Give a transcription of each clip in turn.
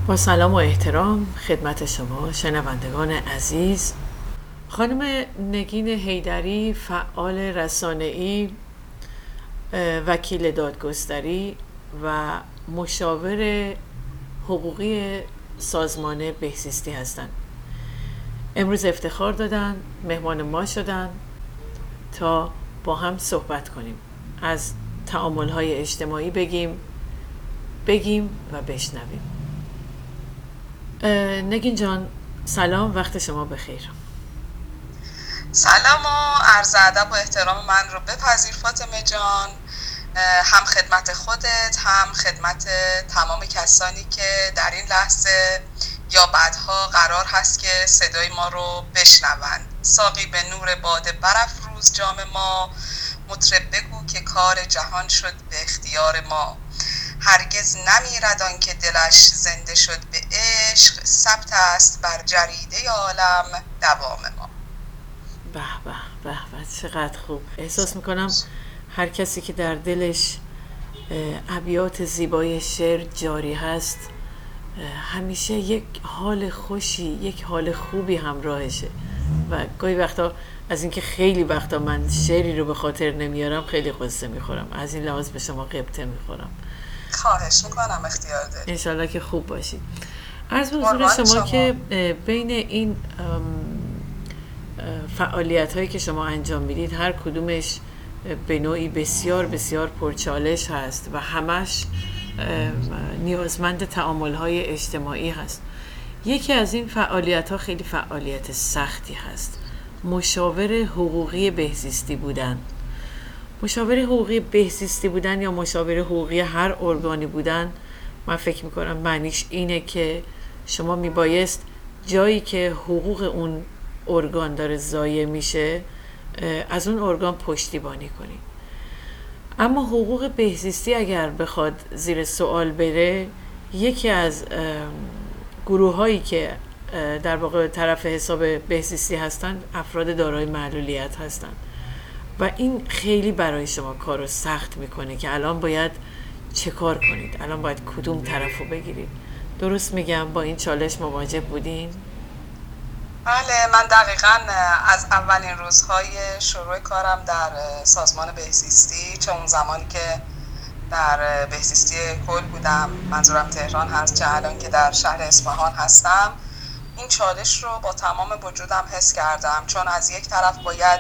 با سلام و احترام خدمت شما شنوندگان عزیز. خانم نگین حیدری، فعال رسانه‌ای، وکیل دادگستری و مشاور حقوقی سازمان بهزیستی هستند. امروز افتخار دادن مهمان ما شدن تا با هم صحبت کنیم، از تعامل‌های اجتماعی بگیم و بشنویم. نگین جان سلام، وقت شما بخیر. سلام و عرض ادب و احترام من رو بپذیر فاطمه جان، هم خدمت خودت هم خدمت تمام کسانی که در این لحظه یا بعدها قرار هست که صدای ما رو بشنوند. ساقی به نور باده برافروز جام ما، مطرب بگو که کار جهان شد به اختیار ما. هرگز نمیرد آن که دلش زنده شد به عشق، ثبت است بر جریده عالم دوام ما. به به به به، چقدر خوب. احساس میکنم هر کسی که در دلش ابیات زیبای شعر جاری هست همیشه یک حال خوشی، یک حال خوبی همراهشه. و گاهی وقتا از اینکه خیلی وقتا من شعری رو به خاطر نمیارم خیلی قصه میخورم. از این لحاظ به شما غبطه میخورم. خواهش میکنم، اختیار دارید. انشالله که خوب باشید. عرض به حضور شما که بین این فعالیت هایی که شما انجام میدید هر کدومش به نوعی بسیار بسیار پرچالش هست و همش نیازمند تعامل های اجتماعی هست. یکی از این فعالیت ها خیلی فعالیت سختی هست، مشاور حقوقی بهزیستی بودن. مشاور حقوقی بهزیستی بودن یا مشاور حقوقی هر ارگانی بودن، من فکر میکنم معنیش اینه که شما میبایست جایی که حقوق اون ارگان داره ضایع میشه از اون ارگان پشتیبانی کنید. اما حقوق بهزیستی اگر بخواد زیر سوال بره، یکی از گروه هایی که در واقع طرف حساب بهزیستی هستن افراد دارای معلولیت هستن و این خیلی برای شما کار رو سخت میکنه که الان باید چه کار کنید، الان باید کدوم طرف رو بگیرید. درست میگم با این چالش مواجه بودین؟ بله، من دقیقاً از اولین روزهای شروع کارم در سازمان بهزیستی، چه اون زمانی که در بهزیستی کل بودم، منظورم تهران هست، چه الان که در شهر اصفهان هستم، این چالش رو با تمام وجودم حس کردم. چون از یک طرف باید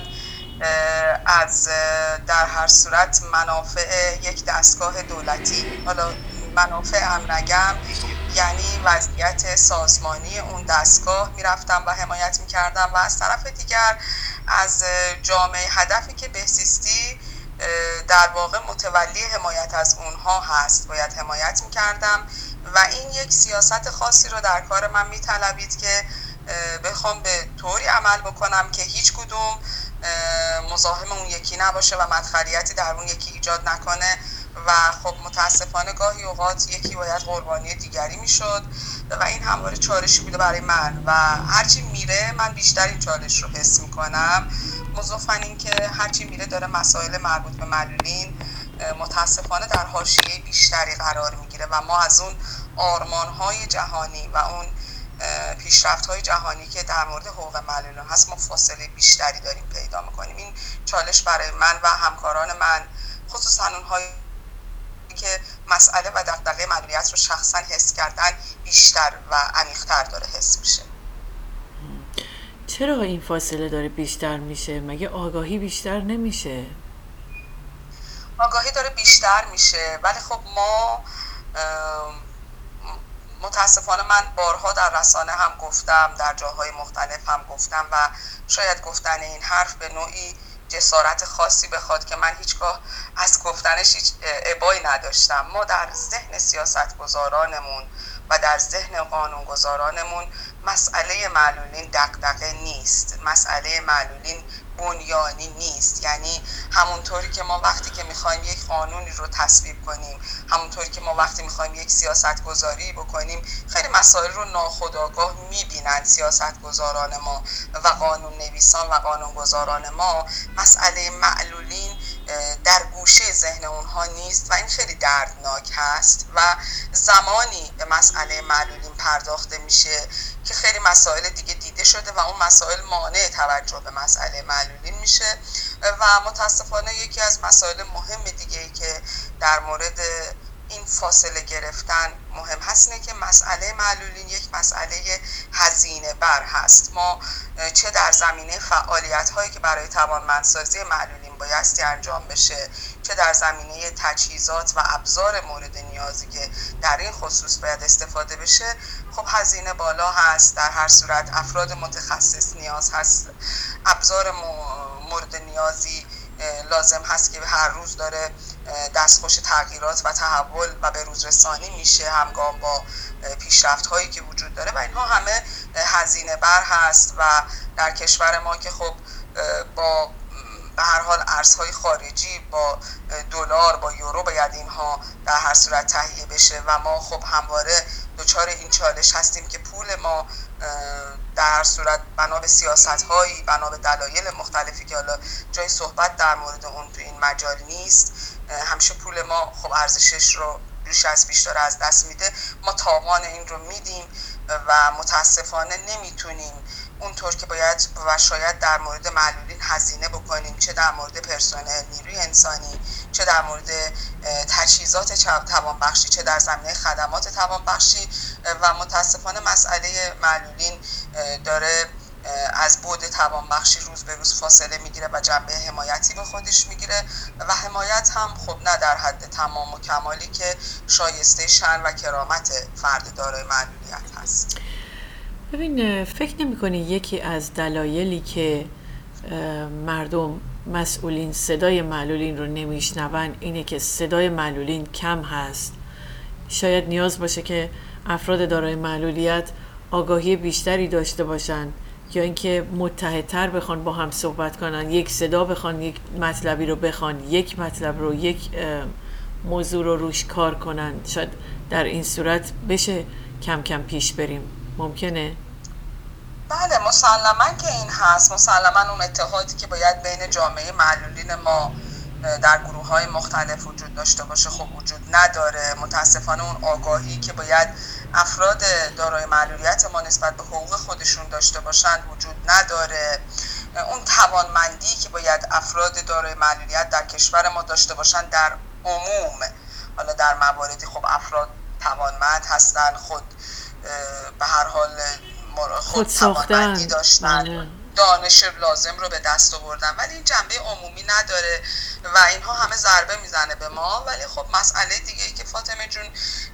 از در هر صورت منافع یک دستگاه دولتی، حالا منافع هم نگم، یعنی وضعیت سازمانی اون دستگاه میرفتم و حمایت میکردم و از طرف دیگر از جامعه هدفی که بهزیستی در واقع متولی حمایت از اونها هست باید حمایت میکردم و این یک سیاست خاصی رو در کار من میطلبید که بخوام به طوری عمل بکنم که هیچ کدوم مزاحم اون یکی نباشه و مدخلیتی در اون یکی ایجاد نکنه و خب متاسفانه گاهی اوقات یکی باید قربانی دیگری میشد و این همواره چالشی بوده برای من و هرچی میره من بیشتر این چالش رو حس میکنم. مضافاً این که هرچی میره داره مسائل مربوط به معلولین متاسفانه در حاشیه بیشتری قرار میگیره و ما از اون آرمان‌های جهانی و اون پیشرفت‌های جهانی که در مورد حقوق معلولین هست ما فاصله بیشتری داریم پیدا میکنیم. این چالش برای من و همکاران من، خصوصا اونهایی که مسئله و دغدغه معلولیت رو شخصا حس کردن، بیشتر و عمیق‌تر داره حس میشه. چرا این فاصله داره بیشتر میشه؟ مگه آگاهی بیشتر نمیشه؟ آگاهی داره بیشتر میشه، ولی خب ما متاسفانه من بارها در رسانه هم گفتم، در جاهای مختلف هم گفتم و شاید گفتن این حرف به نوعی جسارت خاصی بخواد که من هیچگاه از گفتنش هیچ ابایی نداشتم. ما در ذهن سیاستگزارانمون و در ذهن قانونگذارانمون مسئله معلولین دغدغه نیست، مسئله معلولین بنیانی نیست. یعنی همونطوری که ما وقتی که میخوایم یک قانونی رو تصویب کنیم، همونطوری که ما وقتی میخوایم یک سیاست گذاری بکنیم، خیلی مسائل رو ناخودآگاه میبینن سیاستگزاران ما و قانون نویسان و قانونگذاران ما. مسئله معلولین در گوشه ذهن اونها نیست و این خیلی دردناک هست و زمانی به مسئله معلولین پرداخته میشه که خیلی مسائل دیگه دیده شده و اون مسائل مانع توجه به مسئله معلولین میشه و متاسفانه یکی از مسائل مهم دیگه ای که در مورد این فاصله گرفتن مهم هست اینه که مسئله معلولین یک مسئله هزینه بر هست. ما چه در زمینه فعالیت هایی که برای توانمندسازی معلولین بایستی انجام بشه، چه در زمینه تجهیزات و ابزار مورد نیازی که در این خصوص باید استفاده بشه، خب هزینه بالا هست. در هر صورت افراد متخصص نیاز هست، ابزار مورد نیازی لازم هست که هر روز داره دستخوش تغییرات و تحول و به روز رسانی میشه همگام با پیشرفت هایی که وجود داره و اینها همه هزینه بر هست و در کشور ما که خب با به هر حال ارزهای خارجی با دلار با یورو باید اینها در هر صورت تهیه بشه و ما خب همواره دچار این چالش هستیم که پول ما در هر صورت بنا به سیاست‌هایی، بنا به دلایل مختلفی که حالا جای صحبت در مورد اون تو این مجال نیست، همیشه پول ما خب ارزشش رو بیش از بیشتر از دست میده. ما تاوان این رو میدیم و متاسفانه نمیتونیم اونطور که باید و شاید در مورد معلولین هزینه بکنیم، چه در مورد پرسنل، نیروی انسانی، چه در مورد تجهیزات توانبخشی، چه در زمینه خدمات توانبخشی و متاسفانه مسئله معلولین داره از بعد توانبخشی روز به روز فاصله میگیره و جنبه حمایتی به خودش میگیره و حمایت هم خب نه در حد تمام و کمالی که شایسته شأن و کرامت فرد دارای معلولیت هست. ببین، فکر نمی‌کنی یکی از دلایلی که مردم مسئولین صدای معلولین رو نمیشنون اینه که صدای معلولین کم هست؟ شاید نیاز باشه که افراد دارای معلولیت آگاهی بیشتری داشته باشن یا اینکه متحدتر بخوان با هم صحبت کنن، یک صدا بخوان، یک مطلبی رو بخوان، یک مطلب رو، یک موضوع رو روش کار کنن. شاید در این صورت بشه کم کم پیش بریم. ممکنه؟ بله، مسلما که این هست. مسلما اون اتحادی که باید بین جامعه معلولین ما در گروه‌های مختلف وجود داشته باشه خب وجود نداره. متاسفانه اون آگاهی که باید افراد دارای معلولیت ما نسبت به حقوق خودشون داشته باشند وجود نداره. اون توانمندی که باید افراد دارای معلولیت در کشور ما داشته باشند در عموم، حالا در مواردی خب افراد توانمند هستن، خود به هر حال خود توانمندی داشتن، دانش لازم رو به دست آوردن، ولی این جنبه عمومی نداره و اینها همه ضربه میزنه به ما. ولی خب مسئله دیگه ای که فاطمه جون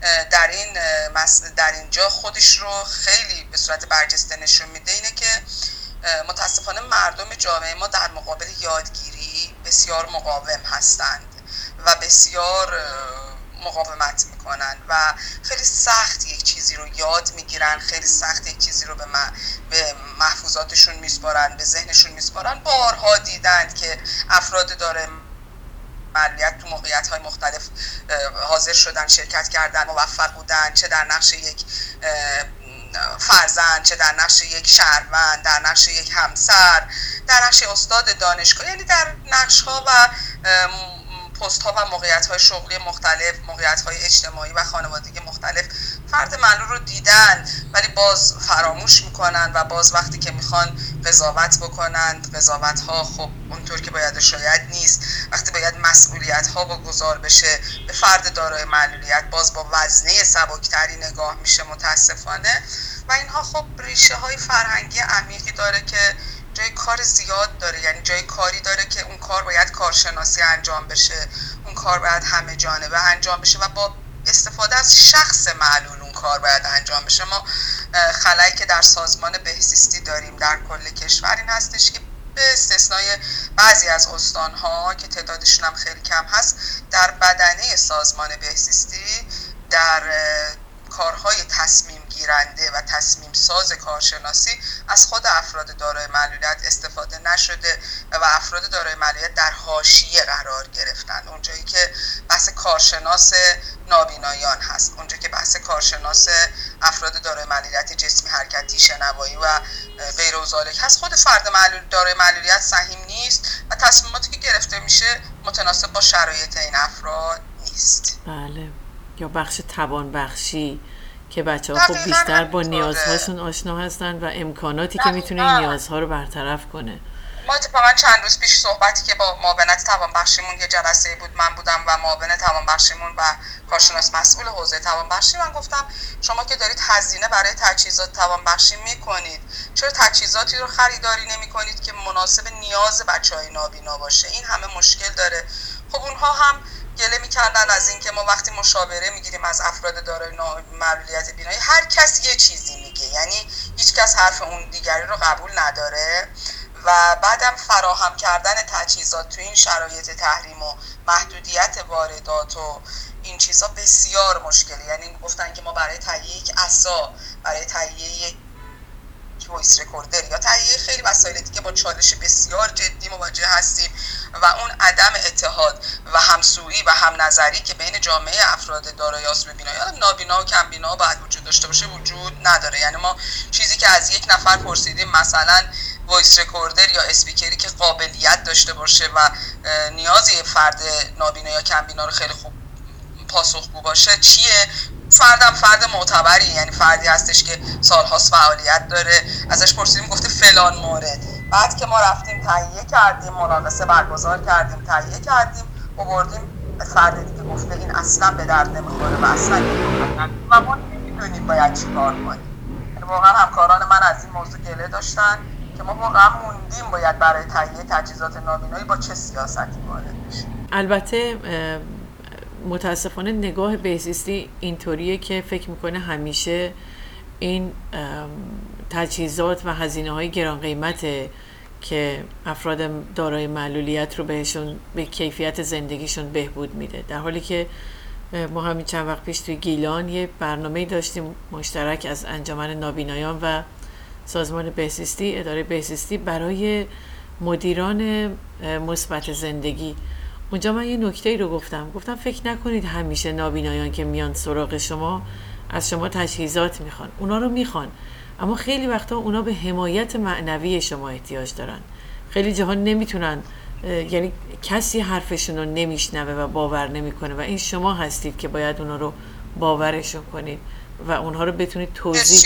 در اینجا خودش رو خیلی به صورت برجسته نشون میده اینه که متاسفانه مردم جامعه ما در مقابل یادگیری بسیار مقاوم هستند و بسیار مقاومت میکنن و خیلی سخت یک چیزی رو یاد میگیرن، خیلی سخت یک چیزی رو به محفوظاتشون میسپارن، به ذهنشون میسپارن. بارها دیدند که افراد داره معلولیت تو موقعیت‌های مختلف حاضر شدن، شرکت کردن، موفق بودن، چه در نقش یک فرزند، چه در نقش یک شهروند، در نقش یک همسر، در نقش استاد دانشگاه، یعنی در نقش‌ها و پست‌ها و موقعیت‌های شغلی مختلف، موقعیت‌های اجتماعی و خانوادگی مختلف فرد معلول رو دیدن ولی باز فراموش میکنن و باز وقتی که میخوان قضاوت بکنند، قضاوت‌ها خب اونطور که باید شاید نیست. وقتی باید مسئولیت‌ها واگذار بشه به فرد دارای معلولیت باز با وزنه سبکتری نگاه میشه متاسفانه و اینها خب ریشه‌های فرهنگی عمیقی داره که جای کار زیاد داره، یعنی جای کاری داره که اون کار باید کارشناسی انجام بشه، اون کار باید همه جانبه انجام بشه و با استفاده از شخص معلول اون کار باید انجام بشه. ما خلایی که در سازمان بهزیستی داریم در کل کشور این هستش که به استثنای بعضی از استان‌ها که تعدادشون هم خیلی کم هست، در بدنه سازمان بهزیستی در کارهای تصمیم گیرنده و تصمیم ساز کارشناسی از خود افراد دارای معلولیت استفاده نشده و افراد دارای معلولیت در حاشیه قرار گرفتن. اونجایی که بحث کارشناس نابینایان هست، اونجایی که بحث کارشناس افراد دارای معلولیت جسمی، حرکتی، شنوایی و غیر و ذالک هست، خود فرد دارای معلولیت سهیم نیست و تصمیماتی که گرفته میشه متناسب با شرایط این افراد نیست. بله، یا بخش توانبخشی که بچه ها خب بیشتر با نیازهاشون آشنا هستن و امکاناتی که میتونه این نیازها رو برطرف کنه. ما اتفاقا چند روز پیش صحبتی که با معاونت توانبخشیمون یه جلسه بود، من بودم و معاون توانبخشیمون و کارشناس مسئول حوزه توانبخشی، من گفتم شما که دارید هزینه برای تجهیزات توانبخشی میکنید، چرا تجهیزاتی رو خریداری نمیکنید که مناسب نیاز بچهای نابینا باشه؟ این همه مشکل داره. خب اونها هم گله میکردن از این که ما وقتی مشاوره میگیریم از افراد دارای معلولیت بینایی، هر کس یه چیزی میگه، یعنی هیچ کس حرف اون دیگری رو قبول نداره و بعدم فراهم کردن تجهیزات تو این شرایط تحریم و محدودیت واردات و این چیزا بسیار مشکلی. یعنی گفتن که ما برای تهیه یک عصا، برای تهیه یک وایس رکوردر یا تهیه خیلی وسایل دیگه با چالش بسیار جدی مواجه هستیم و اون عدم اتحاد و همسویی و هم نظری که بین جامعه افراد دارای آسیب بینایی، نابینا و کم بینا باید وجود داشته باشه وجود نداره. یعنی ما چیزی که از یک نفر پرسیدیم، مثلا وایس رکوردر یا اسپیکری که قابلیت داشته باشه و نیاز فرد نابینا یا کم بینا رو خیلی خوب پاسخگو باشه، چیه؟ فرد معتبری، یعنی فردی هستش که سالهاست فعالیت داره. ازش پرسیدیم گفته فلان مورد. بعد که ما رفتیم تهیه کردیم، مناقصه برگزار کردیم، تهیه کردیم، آوردیم، فرد دیگه گفته این اصلا به درد نمیخوره و اصلا و ما نمیدونیم باید چی کار کنیم. یعنی واقعا همکاران من از این موضوع گله داشتن که ما واقعا موندیم باید برای تهیه تجهیزات نابینایی با چه سیاستی وارد بشیم. البته متاسفانه نگاه بهزیستی اینطوریه که فکر میکنه همیشه این تجهیزات و هزینه‌های گران قیمته که افراد دارای معلولیت رو بهشون به کیفیت زندگیشون بهبود میده، در حالی که ما همین چند وقت پیش توی گیلان یه برنامه داشتیم مشترک از انجمن نابینایان و سازمان بهزیستی، اداره بهزیستی، برای مدیران مثبت زندگی. اونجا من یه نکته‌ای رو گفتم فکر نکنید همیشه نابینایان که میان سراغ شما از شما تجهیزات میخوان. اونا رو میخوان، اما خیلی وقتا اونا به حمایت معنوی شما احتیاج دارن. خیلی جاها نمیتونن، یعنی کسی حرفشون رو نمیشنوه و باور نمیکنه و این شما هستید که باید اونا رو باورشون کنید و اونها رو بتونید توضیح بدید.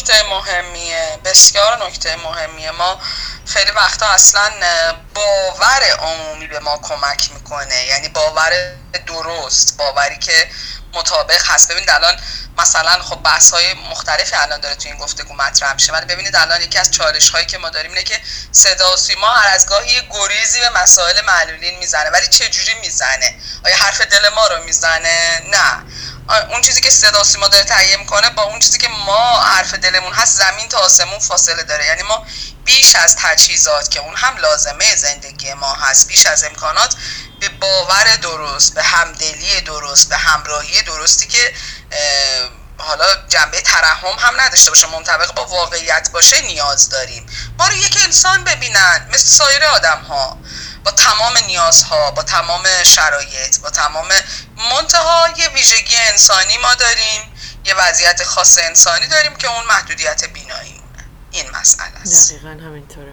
بسیار نکته مهمیه. ما خیلی وقتا اصلا باور عمومی به ما کمک میکنه، یعنی باور درست، باوری که مطابق هست. ببینید الان مثلا خب بحث های مختلفی الان داره تو این گفتگو مطرح میشه، ولی ببینید الان یکی از چالش هایی که ما داریم اینه که صدا و سیما هر از گاهی یه گریزی به مسائل معلولین میزنه، ولی چه جوری میزنه؟ آیا حرف دل ما رو میزنه؟ نه. اون چیزی که صدا و سیما داره تهیه میکنه با اون چیزی که ما حرف دلمون هست زمین تا آسمون فاصله داره. یعنی ما بیش از تجهیزات که اون هم لازمه زندگی ما هست، بیش از امکانات، به باور درست، به همدلی درست، به همراهی درستی که حالا جنبه ترحم هم نداشته باشه، منطبق با واقعیت باشه نیاز داریم. ما رو یک انسان ببینن مثل سایر آدم ها، با تمام نیازها، با تمام شرایط، با تمام منتها یه ویژگی انسانی ما داریم، یه وضعیت خاص انسانی داریم که اون محدودیت بینایی. این مسئله است. دقیقاً همینطوره.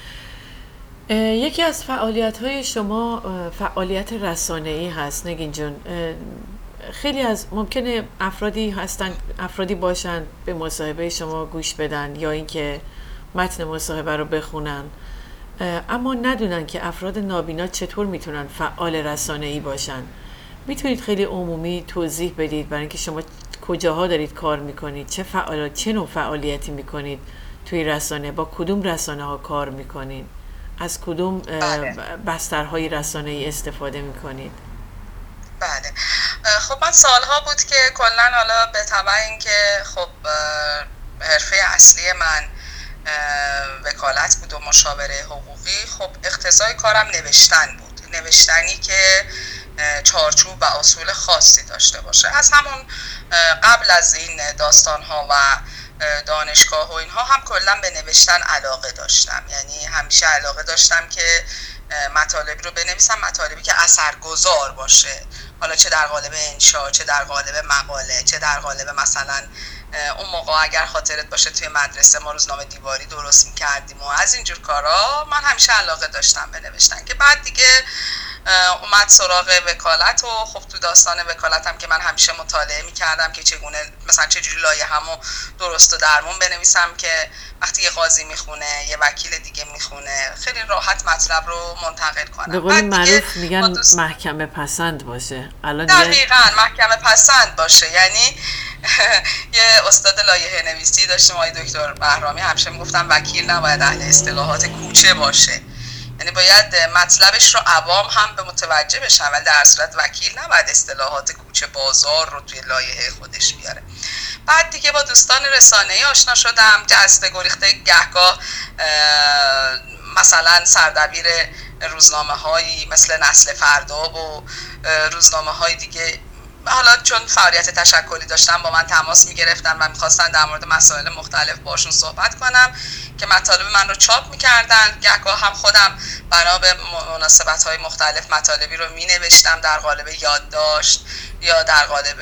یکی از فعالیت‌های شما فعالیت رسانه‌ای هست نگین جون. خیلی از ممکنه افرادی باشن به مصاحبه شما گوش بدن یا اینکه متن مصاحبه رو بخونن، اما ندونن که افراد نابینا چطور میتونن فعال رسانه‌ای باشن. میتونید خیلی عمومی توضیح بدید برای اینکه شما کجاها دارید کار میکنید، چه نوع فعالیتی میکنید توی رسانه، با کدوم رسانه ها کار میکنید، از کدوم بسترهای رسانه‌ای استفاده میکنید؟ بله. خب من سالها بود که کلن حالا به تبع این که خب حرفه اصلی من وکالت بود و مشاوره حقوقی، خب اقتضای کارم نوشتن بود، نوشتنی که چارچوب و اصول خاصی داشته باشه. از همون قبل از این داستان ها و دانشگاه و اینها هم کلا به نوشتن علاقه داشتم، یعنی همیشه علاقه داشتم که مطالبی رو بنویسم، مطالبی که اثرگذار باشه، حالا چه در قالب انشا، چه در قالب مقاله، چه در قالب مثلا اون موقع اگر خاطرت باشه توی مدرسه ما روزنامه دیواری درست میکردیم و از اینجور کارا. من همیشه علاقه داشتم به نوشتن که بعد دیگه اومد سراغ وکالت و خب تو داستان وکالت هم که من همیشه مطالعه میکردم که چگونه مثلا چجوری لایحه‌مو درست و درمون بنویسم که وقتی یه قاضی میخونه یه وکیل دیگه میخونه خیلی راحت مطلب رو منتقل کنم. به قول معروف میگن محکمه پسند باشه. دقیقاً محکمه پسند باشه. یعنی یه استاد لایحه نویسی داشتیم آقای دکتر بهرامی، همیشه میگفتن وکیل نباید اهل اصطلاحات کوچه باشه، یعنی باید مطلبش رو عوام هم به متوجه بشن، ولی در صورت وکیل نباید اصطلاحات کوچه بازار رو توی لایحه خودش بیاره. بعد دیگه با دوستان رسانه‌ای آشنا شدم، جسته گریخته گهگاه مثلا سردبیر روزنامه هایی مثل نسل فردا و روزنامه های دیگه، حالا چون فعالیت تشکلی داشتم با من تماس میگرفتن و میخواستن در مورد مسائل مختلف باشون صحبت کنم که مطالب من رو چاپ میکردن. گهگاه هم خودم بنا به مناسبت های مختلف مطالبی رو مینوشتم در قالب یادداشت یا در قالب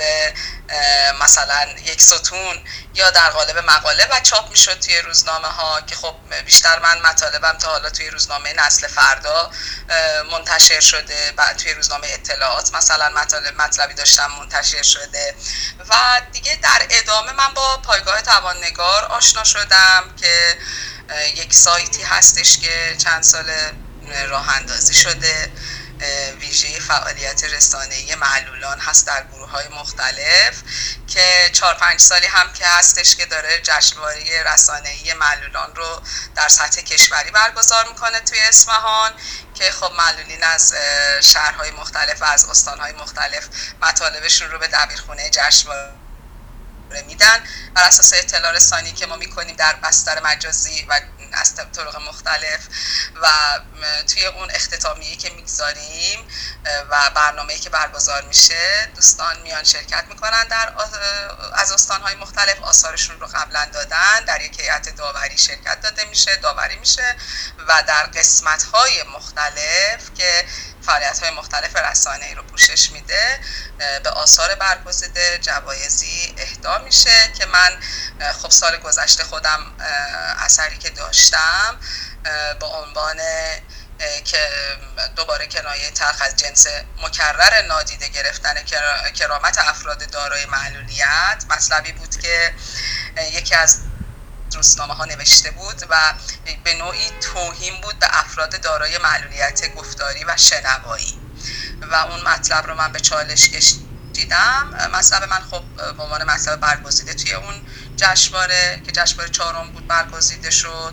مثلا یک ستون یا در قالب مقاله و چاپ میشد توی روزنامه ها که خب بیشتر من مطالبم تا حالا توی روزنامه نسل فردا منتشر شده، بعد توی روزنامه اطلاعات مثلا مطلبی داشتم منتشر شده و دیگه در ادامه من با پایگاه توان‌نگار آشنا شدم که یک سایتی هستش که چند سال راه اندازی شده، ویژه فعالیت رسانه‌ای معلولان هست در گروه‌های مختلف که 4-5 سالی هم که هستش که داره جشنواره رسانه‌ای معلولان رو در سطح کشوری برگزار میکنه توی اصفهان که خب معلولین از شهرهای مختلف و از استانهای مختلف مطالبشون رو به دبیرخونه جشنواره میدن بر اساس اطلاع رسانی که ما میکنیم در بستر مجازی و از طرق مختلف و توی اون اختتامیه‌ای که میگذاریم و برنامه‌ای که برگزار میشه دوستان میان شرکت میکنن از استان‌های مختلف، آثارشون رو قبلا دادن، در یک هیئت داوری شرکت داده میشه، داوری میشه و در قسمت‌های مختلف که فعالیت‌های مختلف رسانه‌ای رو پوشش میده به آثار برگزیده جوایزی اهدا میشه که من خب سال گذشته خودم اثری که داشتم با عنوان که دوباره کنایه تلخ از جنس مکرر نادیده گرفتن کرامت افراد دارای معلولیت مطلبی بود که یکی از روزنامه ها نوشته بود و به نوعی توهین بود به افراد دارای معلولیت گفتاری و شنوایی و اون مطلب رو من به چالش کشیدم. مطلب من خب به عنوان مطلب برگزیده توی اون جشنواره که جشنواره 4 بود برگزیده شد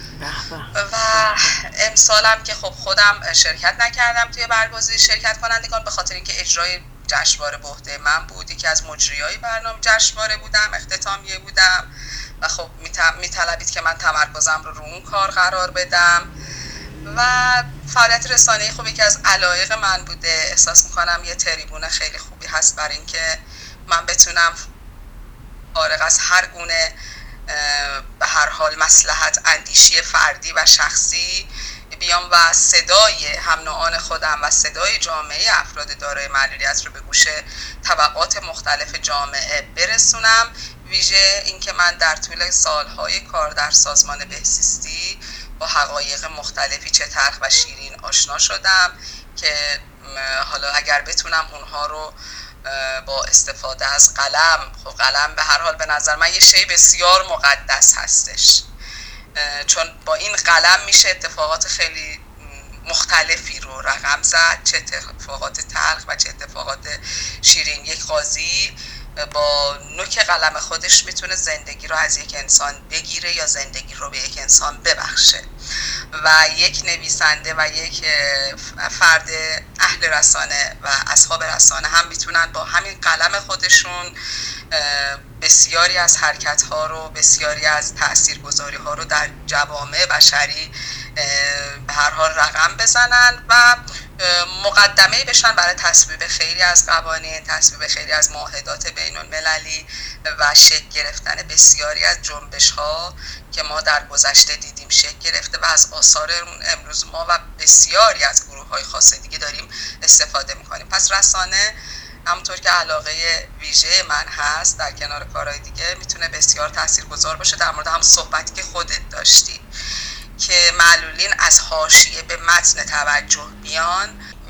و امسالم که خب خودم شرکت نکردم توی برگزیدگی شرکت کنندگان به خاطر اینکه اجرای جشنواره به عهده من بود، یکی از مجریای برنامه جشنواره بودم، اختتامیه بودم و خب میطلبید که من تمرکزم رو اون کار قرار بدم و فعالیت رسانه‌ای خب یکی از علایق من بوده. احساس میکنم یه تریبون خیلی خوبی هست برای اینکه من بتونم فارغ از هر گونه به هر حال مصلحت اندیشی فردی و شخصی بیام و صدای هم نوعان خودم و صدای جامعه افراد دارای معلولیت رو به گوش طبقات مختلف جامعه برسونم. ویژه اینکه من در طول سالهای کار در سازمان بهزیستی با حقایق مختلفی چه تلخ و شیرین آشنا شدم که حالا اگر بتونم اونها رو با استفاده از قلم، خب قلم به هر حال به نظر من یه شی بسیار مقدس هستش، چون با این قلم میشه اتفاقات خیلی مختلفی رو رقم زد، چه اتفاقات تلخ و چه اتفاقات شیرین. یک قاضی با نوک قلم خودش میتونه زندگی رو از یک انسان بگیره یا زندگی رو به یک انسان ببخشه و یک نویسنده و یک فرد اهل رسانه و اصحاب رسانه هم میتونن با همین قلم خودشون بسیاری از حرکت‌ها رو، بسیاری از تاثیرگذاری‌ها رو در جوامع بشری به هر حال رقم بزنن و مقدمه بشن برای تصویب خیلی از قوانین، تصویب خیلی از معاهدات بین المللی و شکل گرفتن بسیاری از جنبش‌ها که ما در گذشته دیدیم شکل گرفته و از آثار امروز ما و بسیاری از گروه‌های خاص دیگه داریم استفاده می‌کنیم. پس رسانه همونطور که علاقه ویژه من هست در کنار کارهای دیگه میتونه بسیار تاثیرگذار باشه. در مورد هم صحبتی که خودت داشتی که معلولین از حاشیه به متن توجه بیان،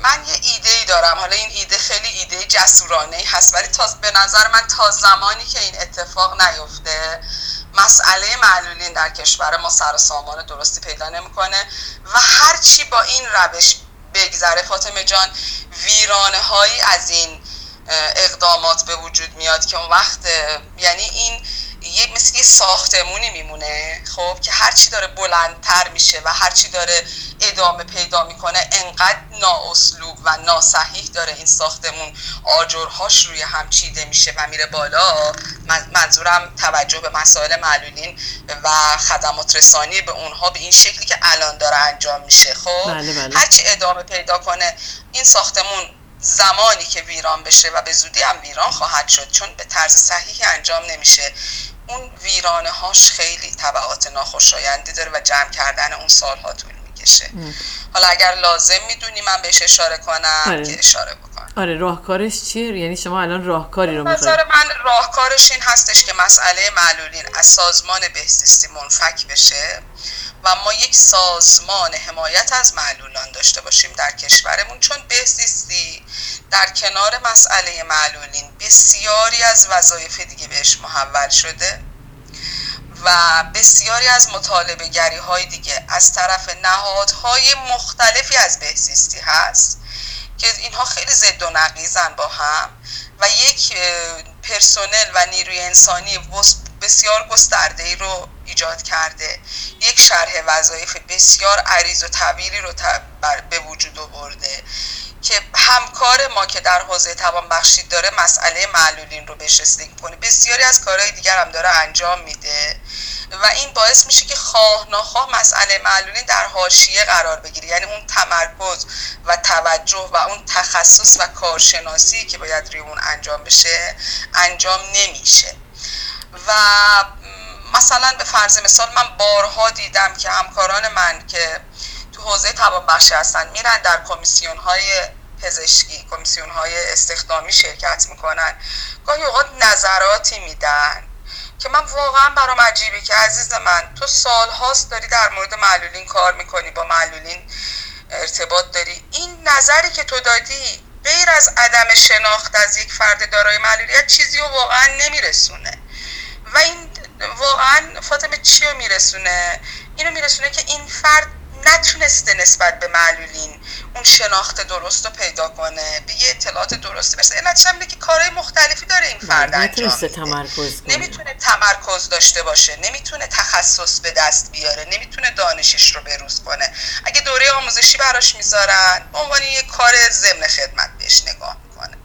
من یه ایده‌ای دارم، حالا این ایده خیلی ایده جسورانه‌ای هست، ولی به نظر من تا زمانی که این اتفاق نیفته مسئله معلولین در کشور ما سر و سامان درستی پیدا نمی‌کنه و هرچی با این روش بگذره فاطمه جان ویرانه هایی از این اقدامات به وجود میاد که اون وقت یعنی این مثل یه ساختمونی میمونه خب که هرچی داره بلندتر میشه و هرچی داره ادامه پیدا میکنه انقدر نااسلوب و ناصحیح داره این ساختمون آجرهاش روی هم چیده میشه و میره بالا. منظورم توجه به مسائل معلولین و خدمات رسانی به اونها به این شکلی که الان داره انجام میشه. خب بله. هرچی ادامه پیدا کنه این ساختمون زمانی که ویران بشه و به زودی هم ویران خواهد شد چون به طرز صحیحی انجام نمیشه، اون ویرانه هاش خیلی تبعات ناخوشایندی داره و جمع کردن اون سالها طول میکشه. حالا اگر لازم میدونی من بهش اشاره کنم که اشاره بکنم. آره راهکارش چیه؟ یعنی شما الان راهکاری رو میخواید؟ نظر من راهکارش این هستش که مسئله معلولین از سازمان بهزیستی منفک بشه و ما یک سازمان حمایت از معلولان داشته باشیم در کشورمون، چون بهزیستی در کنار مسئله معلولین بسیاری از وظایف دیگه بهش محول شده و بسیاری از مطالبه گری های دیگه از طرف نهادهای مختلفی از بهزیستی هست که اینها خیلی ضد و نقیضن با هم و یک پرسنل و نیروی انسانی بسیار گسترده‌ای رو ایجاد کرده، یک شرح وظایف بسیار عریض و طویلی رو به وجود آورده که همکار ما که در حوزه توانبخشی داره مسئله معلولین رو بهش رسیدگی کنه، بسیاری از کارهای دیگر هم داره انجام میده و این باعث میشه که خواه ناخواه مسئله معلولین در حاشیه قرار بگیره، یعنی اون تمرکز و توجه و اون تخصص و کارشناسی که باید روی اون انجام بشه انجام نمیشه. و مثلا به فرض مثال من بارها دیدم که همکاران من که تو حوزه توانبخشی هستن میرن در کمیسیون‌های پزشکی، کمیسیون‌های استخدامی شرکت میکنن، گاهی اوقات نظراتی میدن که من واقعا برام عجیبه که عزیز من تو سالهاست داری در مورد معلولین کار میکنی، با معلولین ارتباط داری، این نظری که تو دادی غیر از عدم شناخت از یک فرد دارای معلولیت چیزی رو واقعا نمیرسونه. و این واقعا فاطمه چی رو میرسونه؟ اینو میرسونه که این فرد نتونسته نسبت به معلولین اون شناخت درست رو پیدا کنه، به یه اطلاعات درستی برسه. نتیجه اینه که کارهای مختلفی داره این فرد انجام میده، نمیتونه تمرکز داشته باشه، نمیتونه تخصص به دست بیاره، نمیتونه دانشش رو بروز کنه. اگه دوره آموزشی براش میذارن به عنوان یه کار ضمن خدمت بهش نگاه میکنه،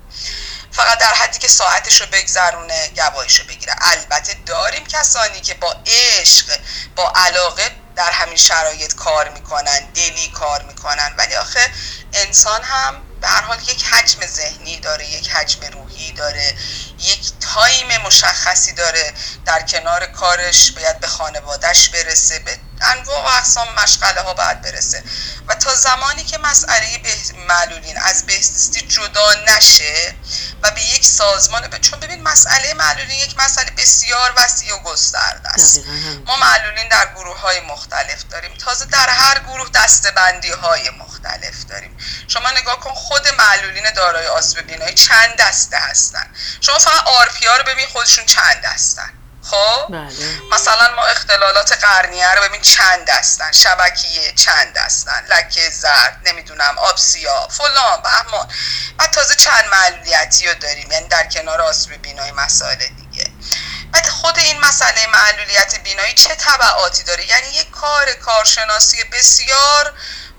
فقط در حدی که ساعتش رو بگذرونه گواهیش رو بگیره. البته داریم کسانی که با عشق با علاقه در همین شرایط کار میکنن، دلی کار میکنن، ولی آخه انسان هم به هر حال یک حجم ذهنی داره، یک حجم روحی داره، یک تایم مشخصی داره، در کنار کارش باید به خانوادهش برسه، به انواع و اقسام مشغله ها باید برسه و تا زمانی که مسئله معلولین از بهزیستی جدا نشه و به یک سازمان چون ببین مسئله معلولین یک مسئله بسیار وسیع و گسترده است. ما معلولین در گروه های مختلف داریم، تازه در هر گروه دسته‌بندی های مختلف داریم. شما نگاه کن خود معلولین دارای آسیب بینایی چند دسته هستن، شما فقط آرپیا رو ببین خودشون چند دستن. خب مثلا ما اختلالات قرنیه رو ببین چند دستن، شبکیه چند دستن، لکه زرد، نمیدونم آب سیاه فلان بهمان، بعد تازه چند معلولیتی رو داریم، یعنی در کنار آسیب بینایی مسائل دیگه. بعد خود این مسئله معلولیت بینایی چه تبعاتی داره؟ یعنی یک کارشناسی بسیار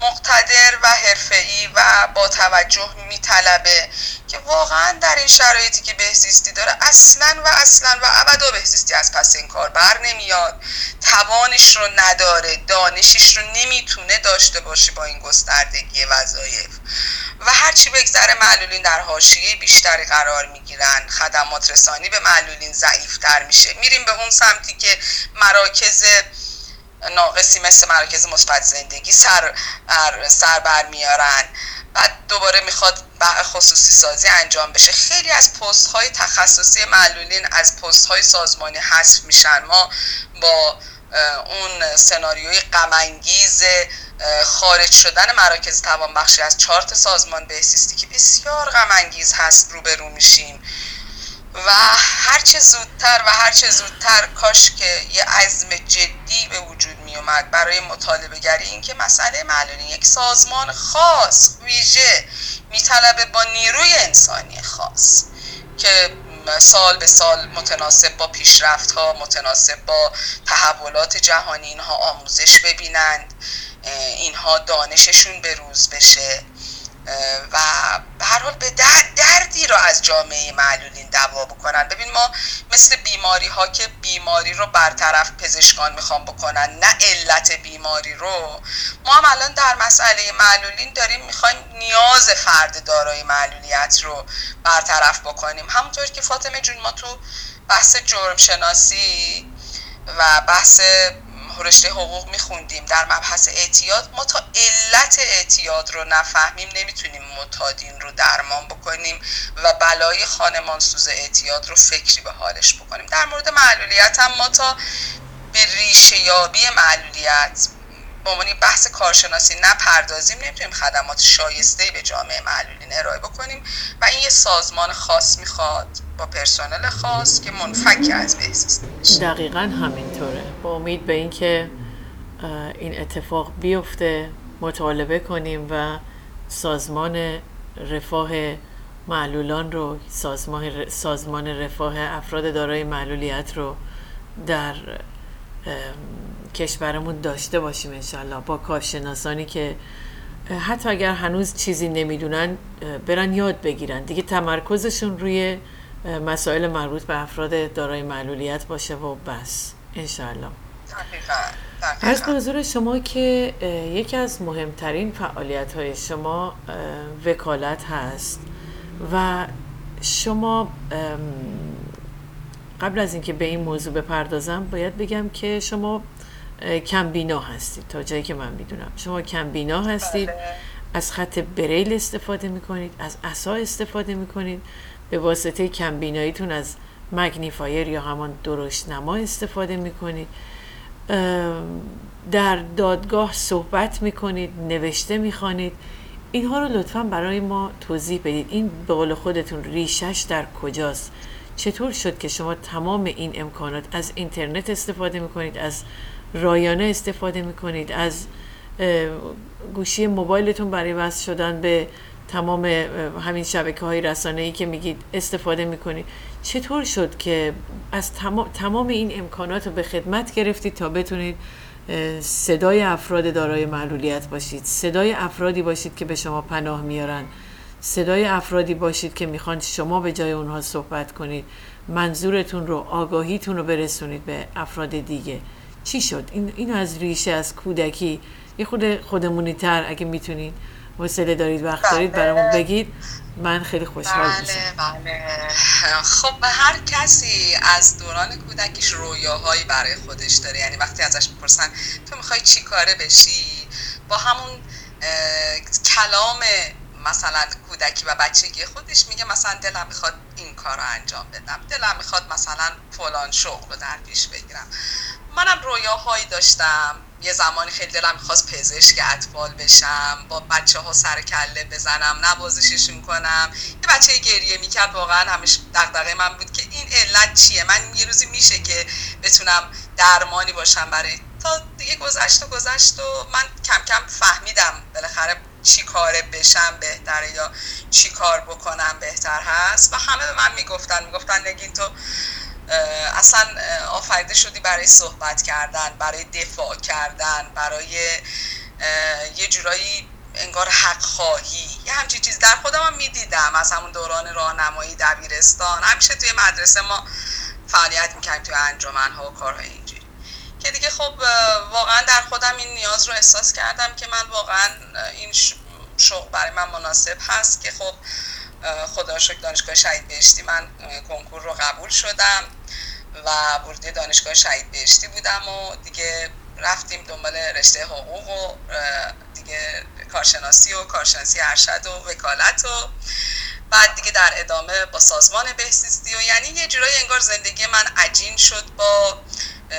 مقتدر و حرفه‌ای و با توجه میطلبه که واقعا در این شرایطی که بهزیستی داره اصلا و ابدا بهزیستی از پس این کار بر نمیاد، توانش رو نداره، دانشش رو نمیتونه داشته باشه با این گستردگی وظایف و هرچی بگذره معلولین در حاشیه بیشتری قرار میگیرن، خدمات رسانی به معلولین ضعیفتر میشه، میریم به اون سمتی که مراکز ناقصی مثل مراکز مثبت زندگی سر بر میارن، بعد دوباره میخواد خصوصی سازی انجام بشه، خیلی از پست های تخصصی معلولین از پست های سازمانی حذف میشن. ما با اون سناریوی غم‌انگیز خارج شدن مراکز توانبخشی از چارت سازمان بهزیستی که بسیار غم‌انگیز هست روبرو میشیم و هرچه زودتر کاش که یه عزم جدی به وجود می اومد برای مطالبه گری. این که مسئله معلولین یک سازمان خاص ویژه میطلبه با نیروی انسانی خاص که سال به سال متناسب با پیشرفت ها، متناسب با تحولات جهانی اینها آموزش ببینند، اینها دانششون به روز بشه و به هر حال به دردی رو از جامعه معلولین دوا بکنن. ببین ما مثل بیماری ها که بیماری رو برطرف پزشکان میخوان بکنن نه علت بیماری رو، ما هم الان در مسئله معلولین داریم میخوایم نیاز فرد دارای معلولیت رو برطرف بکنیم. همونطور که فاطمه جون ما تو بحث جرم شناسی و بحث رشته حقوق میخوندیم در مبحث اعتیاد، ما تا علت اعتیاد رو نفهمیم نمیتونیم معتادین رو درمان بکنیم و بلای خانمانسوز اعتیاد رو فکری به حالش بکنیم. در مورد معلولیت هم ما تا به ریشه یابی معلولیت به عنوان بحث کارشناسی نپردازیم نمیتونیم خدمات شایسته‌ای به جامعه معلولین ارائه بکنیم و این یه سازمان خاص میخواد با پرسنل خاص که منفک از بهزیستی باشه. دقیقاً همینطوره. با امید به این که این اتفاق بیفته مطالبه کنیم و سازمان رفاه معلولان رو، سازمان رفاه افراد دارای معلولیت رو در کشورمون داشته باشیم انشالله، با کارشناسانی که حتی اگر هنوز چیزی نمیدونن برن یاد بگیرن دیگه، تمرکزشون روی مسائل مربوط به افراد دارای معلولیت باشه و بس انشالله. عرض به حضور شما که یکی از مهمترین فعالیت‌های شما وکالت هست و شما قبل از اینکه به این موضوع بپردازم باید بگم که شما کمبینا هستید. تا جایی که من میدونم شما کمبینا هستید. از خط بریل استفاده میکنید، از عصا استفاده میکنید، به واسطه کمبیناییتون از مگنیفایر یا همان درشتنما استفاده میکنید، در دادگاه صحبت میکنید، نوشته میخوانید. اینها رو لطفاً برای ما توضیح بدید. این به قول خودتون ریشش در کجاست؟ چطور شد که شما تمام این امکانات، از اینترنت استفاده میکنید، از رایانه استفاده میکنید، از گوشی موبایلتون برای وصل شدن به تمام همین شبکه‌های رسانه‌ای که میگید استفاده میکنید، چطور شد که از تمام این امکانات رو به خدمت گرفتید تا بتونید صدای افراد دارای معلولیت باشید، صدای افرادی باشید که به شما پناه میارن، صدای افرادی باشید که میخوان شما به جای اونها صحبت کنید، منظورتون رو، آگاهیتون رو برسونید به افراد دیگه؟ چی شد؟ اینو از ریشه، از کودکی یه خودمونی تر اگه میتونید، حوصله دارید، وقت دارید برامون بگید، من خیلی خوشحال میشم. بله. خب هر کسی از دوران کودکیش رویاهایی برای خودش داره. یعنی وقتی ازش میپرسن تو میخوای چی کاره بشی، با همون کلام مثلا کودکی و بچگی خودش میگه مثلا دلم میخواد این کار رو انجام بدم، دلم میخواد مثلا فلان شغل رو در پیش بگیرم. منم رویاهایی داشتم. یه زمانی خیلی دلم میخواست پزشک اطفال بشم، با بچه ها سر کله بزنم، نوازششون کنم. یه بچه گریه میکرد، واقعا همیشه دغدغه من بود که این علت چیه، من یه روزی میشه که بتونم درمانی باشم برای. تا دیگه گذشت و من کم کم فهمیدم بالاخره چی کاره بشم بهتره یا چی کار بکنم بهتر هست و همه به من میگفتن نگین تو اصلا آفریده شدی برای صحبت کردن، برای دفاع کردن، برای یه جورایی انگار حق خواهی، یه همچین چیز در خودم هم میدیدم. از همون دوران راهنمایی دبیرستان همیشه توی مدرسه ما فعالیت میکردیم توی انجمن‌ها و کارهای اینجوری که دیگه خب واقعا در خودم این نیاز رو احساس کردم که من واقعا این شغل برای من مناسب هست که خب خدا رو شکر دانشگاه شهید بهشتی من کنکور رو قبول شدم و ورودی دانشگاه شهید بهشتی بودم و دیگه رفتیم دنبال رشته حقوق و دیگه کارشناسی ارشد و وکالت و بعد دیگه در ادامه با سازمان بهزیستی و یعنی یه جورایی انگار زندگی من عجین شد با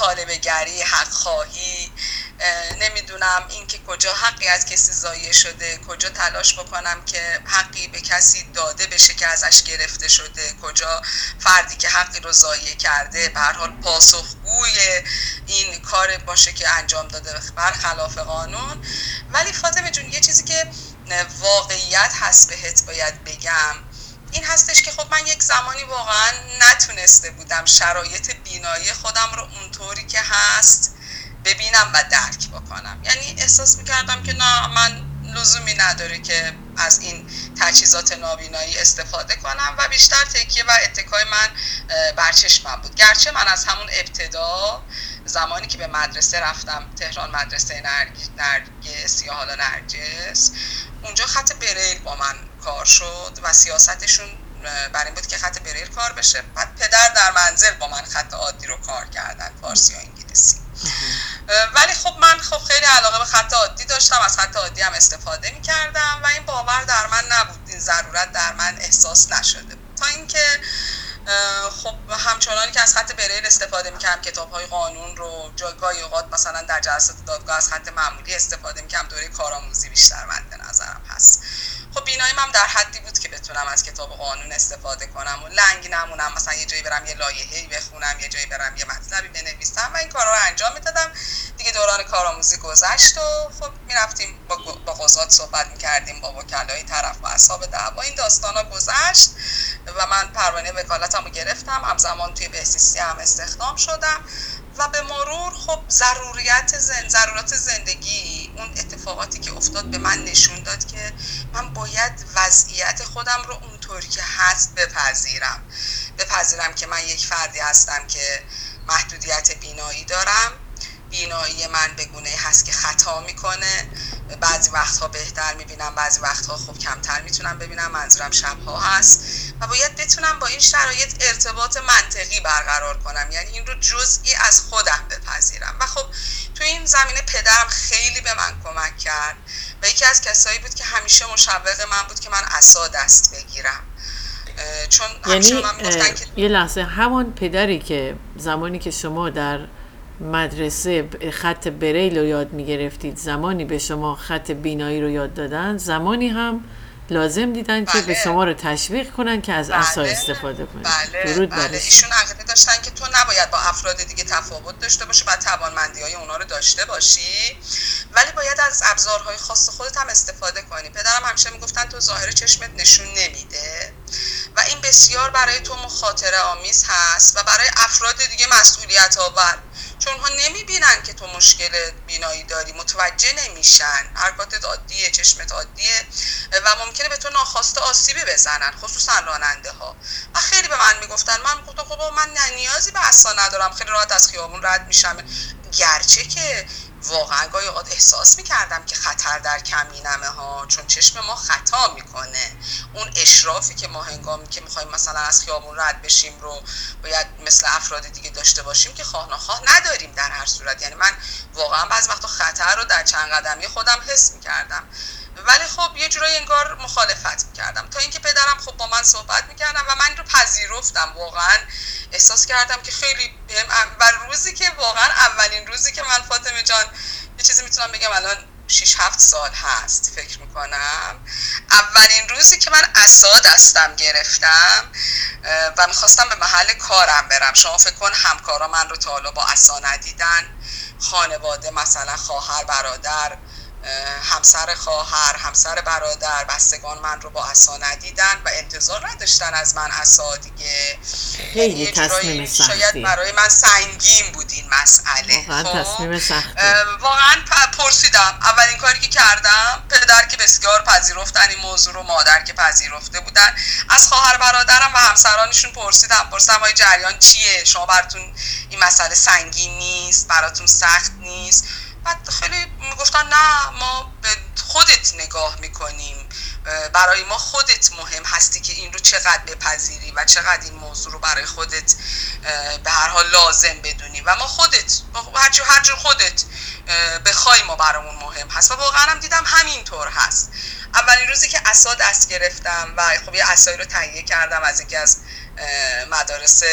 مطالبه‌گری، حق خواهی، نمیدونم اینکه کجا حقی از کسی ضایع شده، کجا تلاش بکنم که حقی به کسی داده بشه که ازش گرفته شده، کجا فردی که حقی رو ضایع کرده به هر حال پاسخگوی این کار باشه که انجام داده برخلاف قانون. ولی فاطمه جون یه چیزی که واقعیت هست بهت باید بگم این هستش که خب من یک زمانی واقعا نتونسته بودم شرایط بینایی خودم رو اونطوری که هست ببینم و درک بکنم. یعنی احساس میکردم که نه، من لزومی نداره که از این تجهیزات نابینایی استفاده کنم و بیشتر تکیه و اتکای من بر چشمم بود. گرچه من از همون ابتدا زمانی که به مدرسه رفتم، تهران مدرسه نرگس یا حالا نرجس، اونجا خط بریل با من کار شد و سیاستشون برای این بود که خط بریل کار بشه. بعد پدر در منزل با من خط عادی رو کار کردن، فارسی و انگلیسی. ولی خب من خیلی علاقه به خط عادی داشتم، از خط عادی هم استفاده می کردم و این باور در من نبود، این ضرورت در من احساس نشده بود تا اینکه خب همچنانی که از خط بریل استفاده می‌کردم کتاب‌های قانون رو، جایگاهی اوقات مثلا در جلسات دادگاه از خط معمولی استفاده می‌کردم، دوره کارآموزی بیشتر مد نظرم هست. خب بیناییم هم در حدی بود که بتونم از کتاب قانون استفاده کنم و لنگ نمونم، مثلا یه جایی برم یه لایحه‌ای بخونم، یه جایی برم یه مطلبی بنویسم و این کارا رو انجام میدادم. دیگه دوران کارآموزی گذشت و خب میرفتیم با قضات صحبت می‌کردیم، با وکلای طرف و اصحاب دعوا، این داستانا گذشت و من پروانه وکالتمو گرفتم. همزمان توی بهزیستی هم استخدام شدم و به مرور خب ضرورت زندگی، اون اتفاقاتی که افتاد به من نشون داد که من باید وضعیت خودم رو اونطوری که هست بپذیرم که من یک فردی هستم که محدودیت بینایی دارم. بینایی من به گونه‌ای هست که خطا میکنه، بعضی وقتها بهتر میبینم، بعضی وقتها خب کمتر میتونم ببینم، منظورم شبها هست و باید بتونم با این شرایط ارتباط منطقی برقرار کنم، یعنی این رو جزئی از خودم بپذیرم. و خب تو این زمینه پدرم خیلی به من کمک کرد و یکی از کسایی بود که همیشه مشوق من بود که من عصا دست بگیرم، چون همیشه من میگفتن که یه لحظه، همون پدری که زمانی که شما در مدرسه خط بریل رو یاد میگرفتید، زمانی به شما خط بینایی رو یاد دادن، زمانی هم لازم دیدن که به شما رو تشویق کنن که از عصا استفاده کنید. بله. ایشون عقیده داشتن که تو نباید با افراد دیگه تفاوت داشته باشی، باید توانمندی‌های اونا رو داشته باشی، ولی باید از ابزارهای خاص خودت هم استفاده کنی. پدرم همیشه میگفتن تو ظاهر چشمت نشون نمیده و این بسیار برای تو مخاطره آمیز هست و برای افراد دیگه مسئولیت آور، چون ها نمیبینن که تو مشکل بینایی داری، متوجه نمیشن، حرکاتت عادیه، چشمت عادیه و ممکنه به تو ناخواسته آسیبی بزنن، خصوصا راننده ها. و خیلی به من میگفتن، من گفتم خب من نیازی به عصا ندارم، خیلی راحت از خیابون رد میشم، گرچه که واقعا گاهی اوقات احساس میکردم که خطر در کمینمه ها، چون چشم ما خطا میکنه. اون اشرافی که ما هنگامی که میخوایم مثلا از خیابون رد بشیم رو باید مثل افراد دیگه داشته باشیم که خواه نخواه نداریم در هر صورت. یعنی من واقعا بعضی وقتا خطر رو در چند قدمی خودم حس میکردم، ولی خب یه جورایی انگار مخالفت میکردم تا اینکه پدرم خب با من صحبت میکردم و من رو پذیرفتم. واقعا احساس کردم که خیلی و روزی که واقعا اولین روزی که من، فاطمه جان یه چیزی میتونم بگم الان 6-7 سال هست فکر میکنم، اولین روزی که من عصا دستم گرفتم و میخواستم به محل کارم برم، شما فکر کن همکارا من رو تا حالا با عصا ندیدن، خانواده مثلا خواهر، برادر، همسر خواهر، همسر برادر، بستگان من رو با عصا ندیدن و انتظار نداشتن از من عصا دیگه. خیلی تصمیم سختی، شاید برای من سنگین بود این مسئله. واقعا تصمیم سختی. واقعا پرسیدم، اولین کاری که کردم، پدر که بسیار پذیرفتن این موضوع رو، مادر که پذیرفته بودن، از خواهر برادرم و همسرانشون پرسیدم آقای جریان چیه؟ شما براتون این مسئله سنگین نیست؟ براتون سخت نیست؟ بعد خیلی میگفتن نه، ما به خودت نگاه میکنیم، برای ما خودت مهم هستی که این رو چقدر بپذیری و چقدر این موضوع رو برای خودت به هر حال لازم بدونی و ما خودت هر جور خودت بخوای ما برامون مهم هست. و واقعا هم دیدم همینطور هست. اولین روزی که عصا دست گرفتم و خب یه عصایی رو تهیه کردم از یکی از مدارس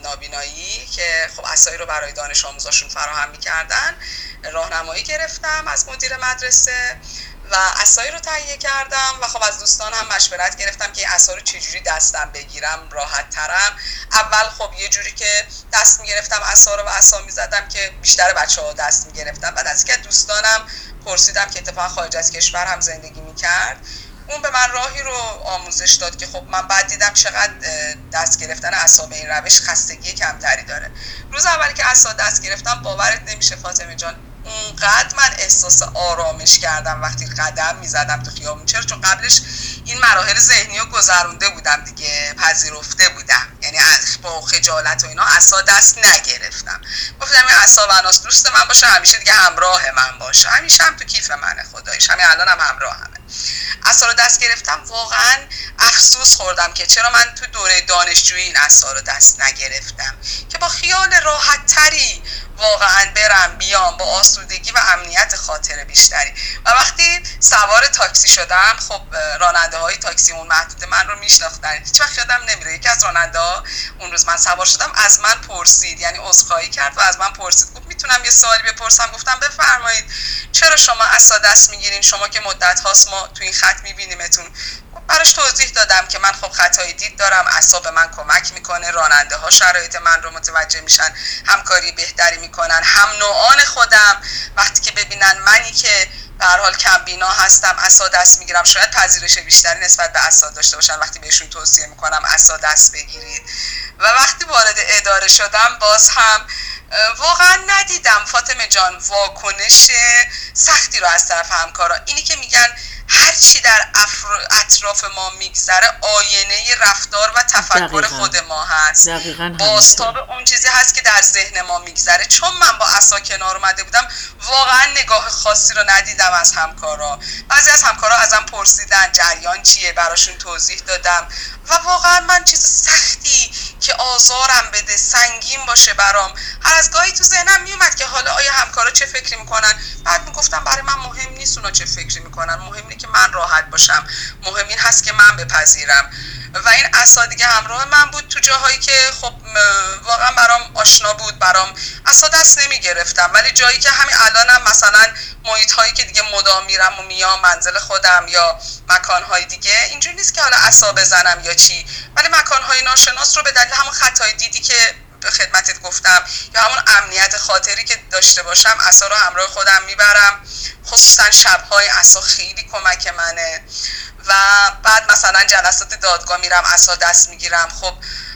نابینایی که خب عصایی رو برای دانش آموزاشون فراهم میکردن راهنمایی گرفتم از مدیر مدرسه و عصایی رو تهیه کردم و خب از دوستان هم مشورت گرفتم که عصا رو چجوری دستم بگیرم راحت ترم. اول خب یه جوری که دست میگرفتم عصا رو و عصا میزدم که بیشتر بچه‌ها دست میگرفتن. بعد از که دوستانم پرسیدم که اتفاقا خارج از کشور هم زندگی میکرد، اون به من راهی رو آموزش داد که خب من بعد دیدم چقدر دست گرفتن عصا به این روش خستگی کمتری داره. روز اولی که عصا دست گرفتم باورت نمیشه فاطمه جان، اونقدر من احساس آرامش کردم وقتی قدم میزدم تو خیابون. چرا؟ چون قبلش این مراحل ذهنی رو گذرونده بودم دیگه، پذیرفته بودم، یعنی با خجالت و اینا عصا دست نگرفتم. گفتم این عصا بناس دوست من باشه، همیشه دیگه همراه من باشه، همیشه هم تو کیف منه، خداییش همین الان هم همراهمه. عصا رو دست گرفتم، واقعا افسوس خوردم که چرا من تو دوره دانشجویی این عصا رو دست نگرفتم که با خیال راحت تری واقعا برم بیام با آسودگی و امنیت خاطر بیشتری. و وقتی سوار تاکسی شدم، خب راننده های تاکسی اون محدود من رو میشناختن، هیچ وقت یادم نمیره یکی از راننده ها اون روز من سوار شدم از من پرسید، یعنی عذرخواهی کرد و از من پرسید، گفت میتونم یه سوالی بپرسم؟ گفتم بفرمایید. چرا شما عصا دست میگیرین؟ شما که مدت هاست ما تو این خط میبینیمتون. براش توضیح دادم که من خب خطای دید دارم، عصا به من کمک میکنه، راننده ها شرایط من رو متوجه میشن، همکاری بهتری میکنن، هم نوعان خودم وقتی که ببینن منی که به هر حال کم بینا هستم عصا دست میگیرم شاید پذیرش بیشتری نسبت به عصا داشته باشن وقتی بهشون توصیه میکنم عصا دست بگیرید. و وقتی وارد اداره شدم باز هم واقعا ندیدم فاطمه جان واکنش سختی رو از طرف همکارا. اینی که میگن هر چی در اطراف ما میگذره آینه رفتار و تفکر خود ما هست، بازتاب اون چیزی هست که در ذهن ما میگذره. چون من با عصا کنار اومده بودم واقعا نگاه خاصی رو ندیدم از همکارا. بعضی از همکارا ازم پرسیدن جریان چیه، براشون توضیح دادم و واقعا من چیز سختی که آزارم بده، سنگین باشه برام، هر از گاهی تو ذهنم میومد که حالا آیا همکارا چه فکری میکنن. بعد میگفتم برای من مهم نیست اونا چه فکری میکنن، مهم اینه که من راحت باشم، مهم این هست که من بپذیرم. و این عصا دیگه همراه من بود تو جاهایی که خب واقعا برام آشنا بود، برام عصا دست نمیگرفتم. ولی جایی که همین الانم مثلا محیط هایی که دیگه مدام میرم و میام، منزل خودم یا مکان های دیگه، اینجوری نیست که حالا عصا بزنم یا چی، ولی مکان های ناشناس رو به دلیل همون خطای دیدی که خدمتت گفتم یا همون امنیت خاطری که داشته باشم عصا رو همراه خودم میبرم. خصوصا شب‌های عصا خیلی کمک منه. و بعد مثلا جلسات دادگاه میرم عصا دست میگیرم. خب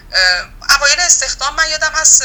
اوایل استخدام من یادم هست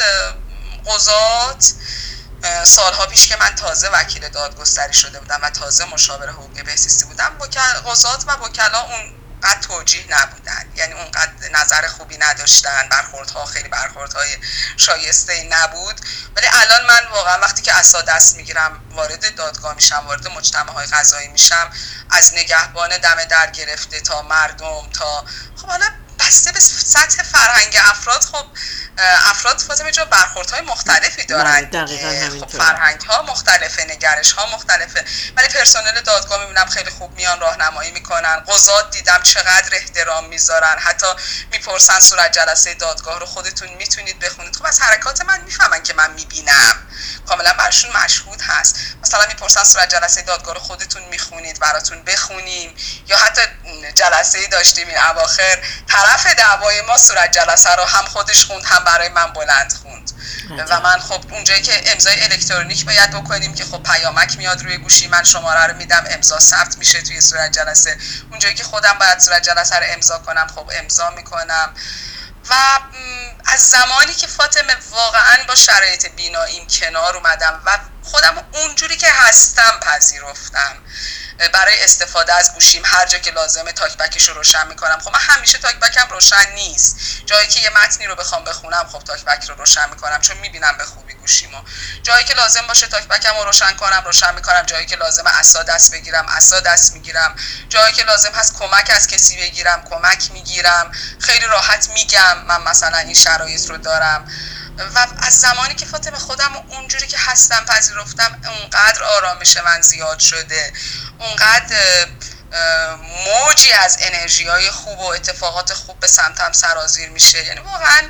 قضات سالها پیش که من تازه وکیل دادگستری شده بودم و تازه مشاور حقوقی بهزیستی بودم، قضات و وکلا اونقدر توجیه نبودن، یعنی اونقدر نظر خوبی نداشتن، برخوردها خیلی برخوردهای شایسته نبود. ولی الان من واقعا وقتی که عصا دست میگیرم وارد دادگاه میشم، وارد مجتمع‌های قضایی میشم، از نگهبان دم در گرفته تا مردم تا خب حالا بسته به سطح فرهنگ افراد، خب افراد فاطمه جان برخوردهای مختلفی دارن، خب فرهنگ‌ها مختلفه، نگرش‌ها مختلفه، ولی پرسنل دادگاه میبینم خیلی خوب میان راهنمایی میکنن. قضات دیدم چقدر احترام میذارن، حتی میپرسن صورت جلسه دادگاه رو خودتون میتونید بخونید. خب از حرکات من میفهمن که من میبینم، کاملا براشون مشهود هست. مثلا میپرسن صورت جلسه دادگاه رو خودتون میخونید، براتون بخونیم، یا حتی جلسه داشتیم این اواخر طرف دعوای ما صورت جلسه رو هم خودش خوند هم برای من بلند خوند. و من خب اونجایی که امضای الکترونیک باید بکنیم که خب پیامک میاد روی گوشی، من شماره رو میدم، امضا ثبت میشه توی صورت جلسه. اونجایی که خودم باید صورت جلسه رو امضا کنم خب امضا میکنم. و از زمانی که فاطمه واقعا با شرایط بیناییم کنار اومدم و خودم اونجوری که هستم پذیرفتم، برای استفاده از گوشیم هر جا که لازمه تاک بکش رو روشن میکنم. خب من همیشه تاک بکم روشن نیست، جایی که یه متنی رو بخوام بخونم خب تاک بک رو روشن میکنم چون میبینم به خوبی گوشیمو. جایی که لازم باشه تاک بکم رو روشن کنم روشن میکنم، جایی که لازمه عصا دست بگیرم عصا دست میگیرم، جایی که لازم هست کمک از کسی بگیرم کمک میگیرم. خیلی راحت میگم من مثلا این شرایط رو دارم. و از زمانی که فاطمه خودم اونجوری که هستم پذیرفتم، اونقدر آرامش من زیاد شده، اونقدر موجی از انرژی های خوب و اتفاقات خوب به سمتم سرازیر میشه. یعنی واقعا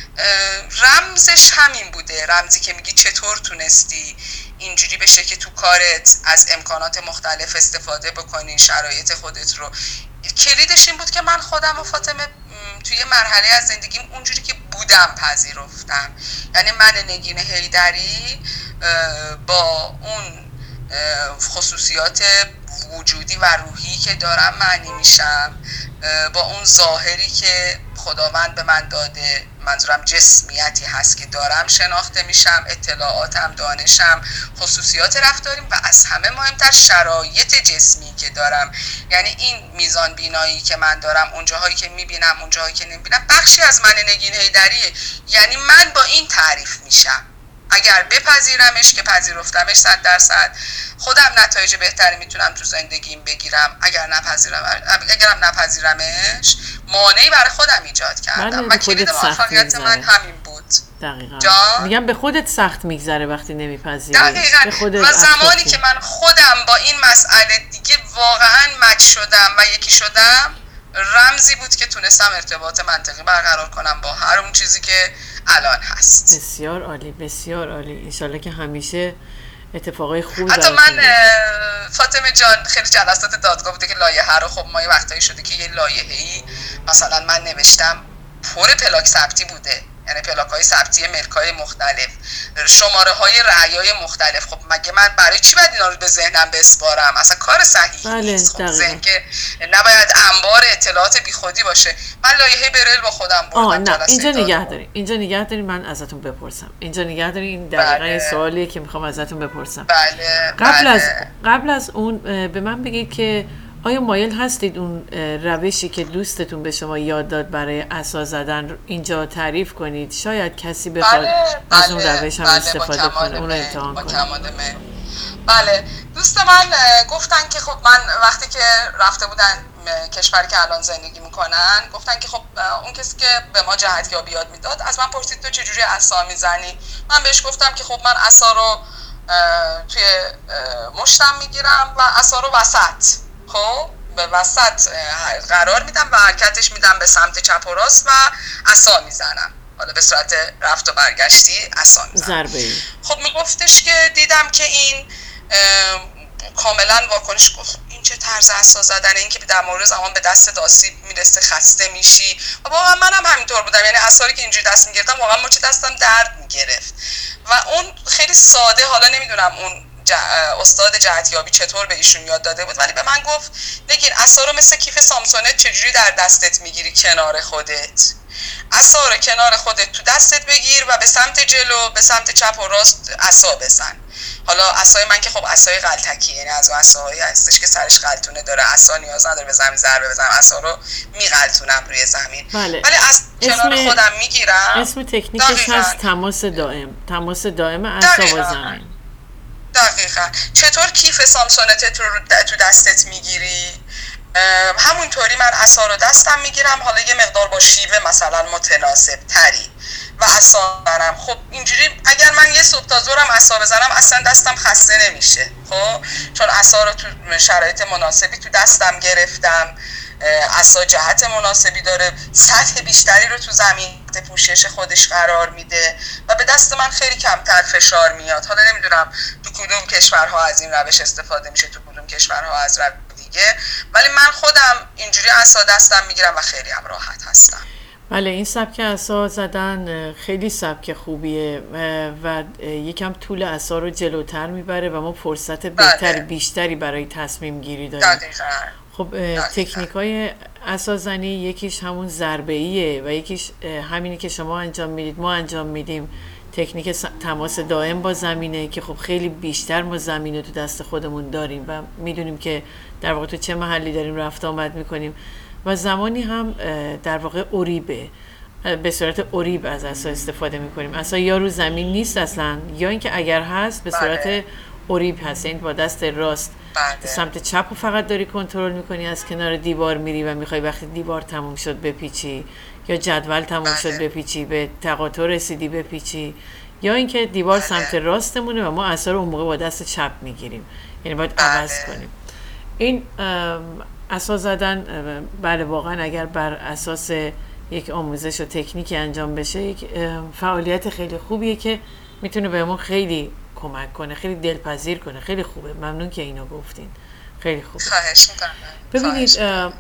رمزش همین بوده، رمزی که میگی چطور تونستی اینجوری بشه که تو کارت از امکانات مختلف استفاده بکنی، شرایط خودت رو. کلیدش این بود که من خودم و فاطمه توی مرحله از زندگیم اونجوری که بودم پذیرفتم. یعنی من نگین حیدری با اون خصوصیات وجودی و روحی که دارم معنی میشم، با اون ظاهری که خداوند به من داده، منظورم جسمیتی هست که دارم شناخته میشم، اطلاعاتم، دانشم، خصوصیات رفتاریم و از همه مهمتر شرایط جسمی که دارم. یعنی این میزان بینایی که من دارم، اونجاهایی که میبینم، اونجاهایی که نمیبینم، بخشی از من نگین حیدریه. یعنی من با این تعریف میشم. اگر بپذیرمش که پذیرفتمش 100%، خودم نتایج بهتری میتونم تو زندگیم بگیرم. اگرم نپذیرمش، مانعی برای خودم ایجاد کردم و کلید موفقیت من همین بود. دقیقاً. میگم به خودت سخت میگذره وقتی نمیپذیری. دقیقاً. و زمانی که من خودم با این مسئله دیگه واقعاً مچ شدم و یکی شدم، رمزی بود که تونستم ارتباط منطقی برقرار کنم با هر اون چیزی که الان هست. بسیار عالی، بسیار عالی. انشالله که همیشه اتفاقای خوبی حتی من فاطمه جان خیلی جلسات دادگاه بوده که لایحه رو، خب ما یه وقتایی شده که یه لایحه‌ای مثلا من نوشتم پر پلاک ثبتی بوده، یعنی پلاک‌های ثبتی ملک‌های مختلف، شماره‌های رأی‌های مختلف. خب مگه من برای چی باید اینا رو به ذهنم بسپارم؟ اصلا کار صحیحی نیست. خب ذهن که نباید انبار اطلاعات بیخودی باشه. من لایحه برل با خودم بردم جلسه. اینجا نگه داری من ازتون بپرسم. این دقیقاً سوالیه که میخوام ازتون بپرسم. قبل از اون به من بگید که آیا مایل هستید اون روشی که دوستتون به شما یاد داد برای عصا زدن اینجا تعریف کنید؟ شاید کسی بخواد از اون روش هم استفاده کنه، اون رو امتحان کنه. بله، دوست من گفتن که خب من وقتی که رفته بودن کشوری که الان زندگی میکنن، گفتن که خب اون کسی که به ما جهتیابی یاد میداد از من پرسید تو چجوری عصا میزنی؟ من بهش گفتم که خب من عصا رو توی مشتم میگیرم و عصا رو وسط، خب به وسط قرار میدم و حرکتش میدم به سمت چپ و راست و عصا میزنم. حالا به صورت رفت و برگشتی عصا میزنم. خب میگفتش که دیدم که این کاملا واکنش، این چه طرز عصا زدن، این که در مورد زمان به دست آسیب میرسه، خسته میشی. و واقعا منم همینطور بودم، یعنی عصا که اینجوری دست میگرفتم واقعا مچ دستم درد میگرفت و اون خیلی ساده، حالا نمیدونم اون استاد جهتیابی چطور به ایشون یاد داده بود، ولی به من گفت نگین عصا رو مثل کیف سامسونت چجوری در دستت میگیری کنار خودت، عصا رو کنار خودت تو دستت بگیر و به سمت جلو، به سمت چپ و راست عصا بزن. حالا عصای من که خب عصای غلطکی، یعنی از اون عصاهایی هستش که سرش غلطونه داره، عصا نیاز نداره به زمین ضربه بزنم، عصا رو میغلطونم روی زمین. بله. ولی از کنار خودم میگیرم. اسم تکنیکش هست تماس دائم عصا با زمین. دقیقاً. چطور کیف سامسونت رو تو دستت میگیری؟ همونطوری من عصا رو دستم میگیرم، حالا یه مقدار با شیوه مثلا متناسب تری و عصا برم. خب اینجوری اگر من یه صبح تا ظهرم عصا بزنم اصلا دستم خسته نمیشه، خب چون عصا رو تو شرایط مناسبی تو دستم گرفتم. عصا جهت مناسبی داره، سطح بیشتری رو تو زمین پوشش خودش قرار میده و به دست من خیلی کمتر فشار میاد. حالا نمیدونم تو کدوم کشورها از این روش استفاده میشه، تو کدوم کشورها از روش دیگه، ولی من خودم اینجوری عصا دستم میگیرم و خیلی هم راحت هستم. بله، این سبک عصا زدن خیلی سبک خوبیه و یکم طول عصا رو جلوتر میبره و ما فرصت بهتری بیشتری برای تصمیم گیری داریم. دقیقاً. خب تکنیک‌های عصا زنی یکیش همون ضربه‌ایه و یکیش همینی که شما انجام میدید، ما انجام میدیم، تکنیک تماس دائم با زمینه که خب خیلی بیشتر ما زمینه تو دست خودمون داریم و میدونیم که در واقع تو چه محلی داریم رفت آمد میکنیم و زمانی هم در واقع اریبه، به صورت اریب از عصا استفاده میکنیم. عصا یا رو زمین نیست اصلا، یا اینکه اگر هست به صورت اریب هست، این با دست راست به سمت چپ رو فقط داری کنترل میکنی، از کنار دیوار میری و میخوای وقتی دیوار تموم شد بپیچی یا جدول تموم شد بپیچی، به تقاطع رسیدی بپیچی، یا اینکه دیوار سمت راستمونه و ما عصا رو اون موقع با دست چپ میگیریم، یعنی باید عوض کنیم. این اساس زدن بله واقعا اگر بر اساس یک آموزش و تکنیکی انجام بشه یک فعالیت خیلی خوبیه که میتونه بهمون خیلی کمک کنه، خیلی دلپذیر کنه. خیلی خوبه، ممنون که اینو گفتین، خیلی خوبه. خواهش میکنم. ببینید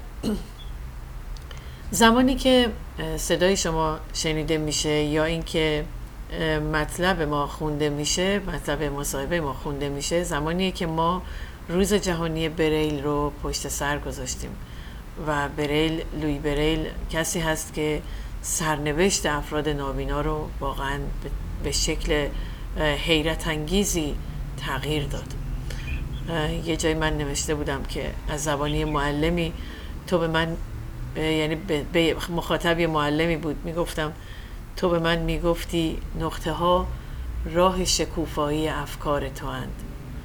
زمانی که صدای شما شنیده میشه یا اینکه مطلب ما خونده میشه، مطلب مصاحبه ما خونده میشه، زمانیه که ما روز جهانی بریل رو پشت سر گذاشتیم و بریل، لویی بریل کسی هست که سرنوشت افراد نابینا رو واقعا به شکل حیرت انگیزی تغییر داد. یه جای من نوشته بودم که از زبانی معلمی تو به من، یعنی به مخاطب یه معلمی بود، میگفتم تو به من میگفتی نقطه ها راه شکوفایی افکار تو اند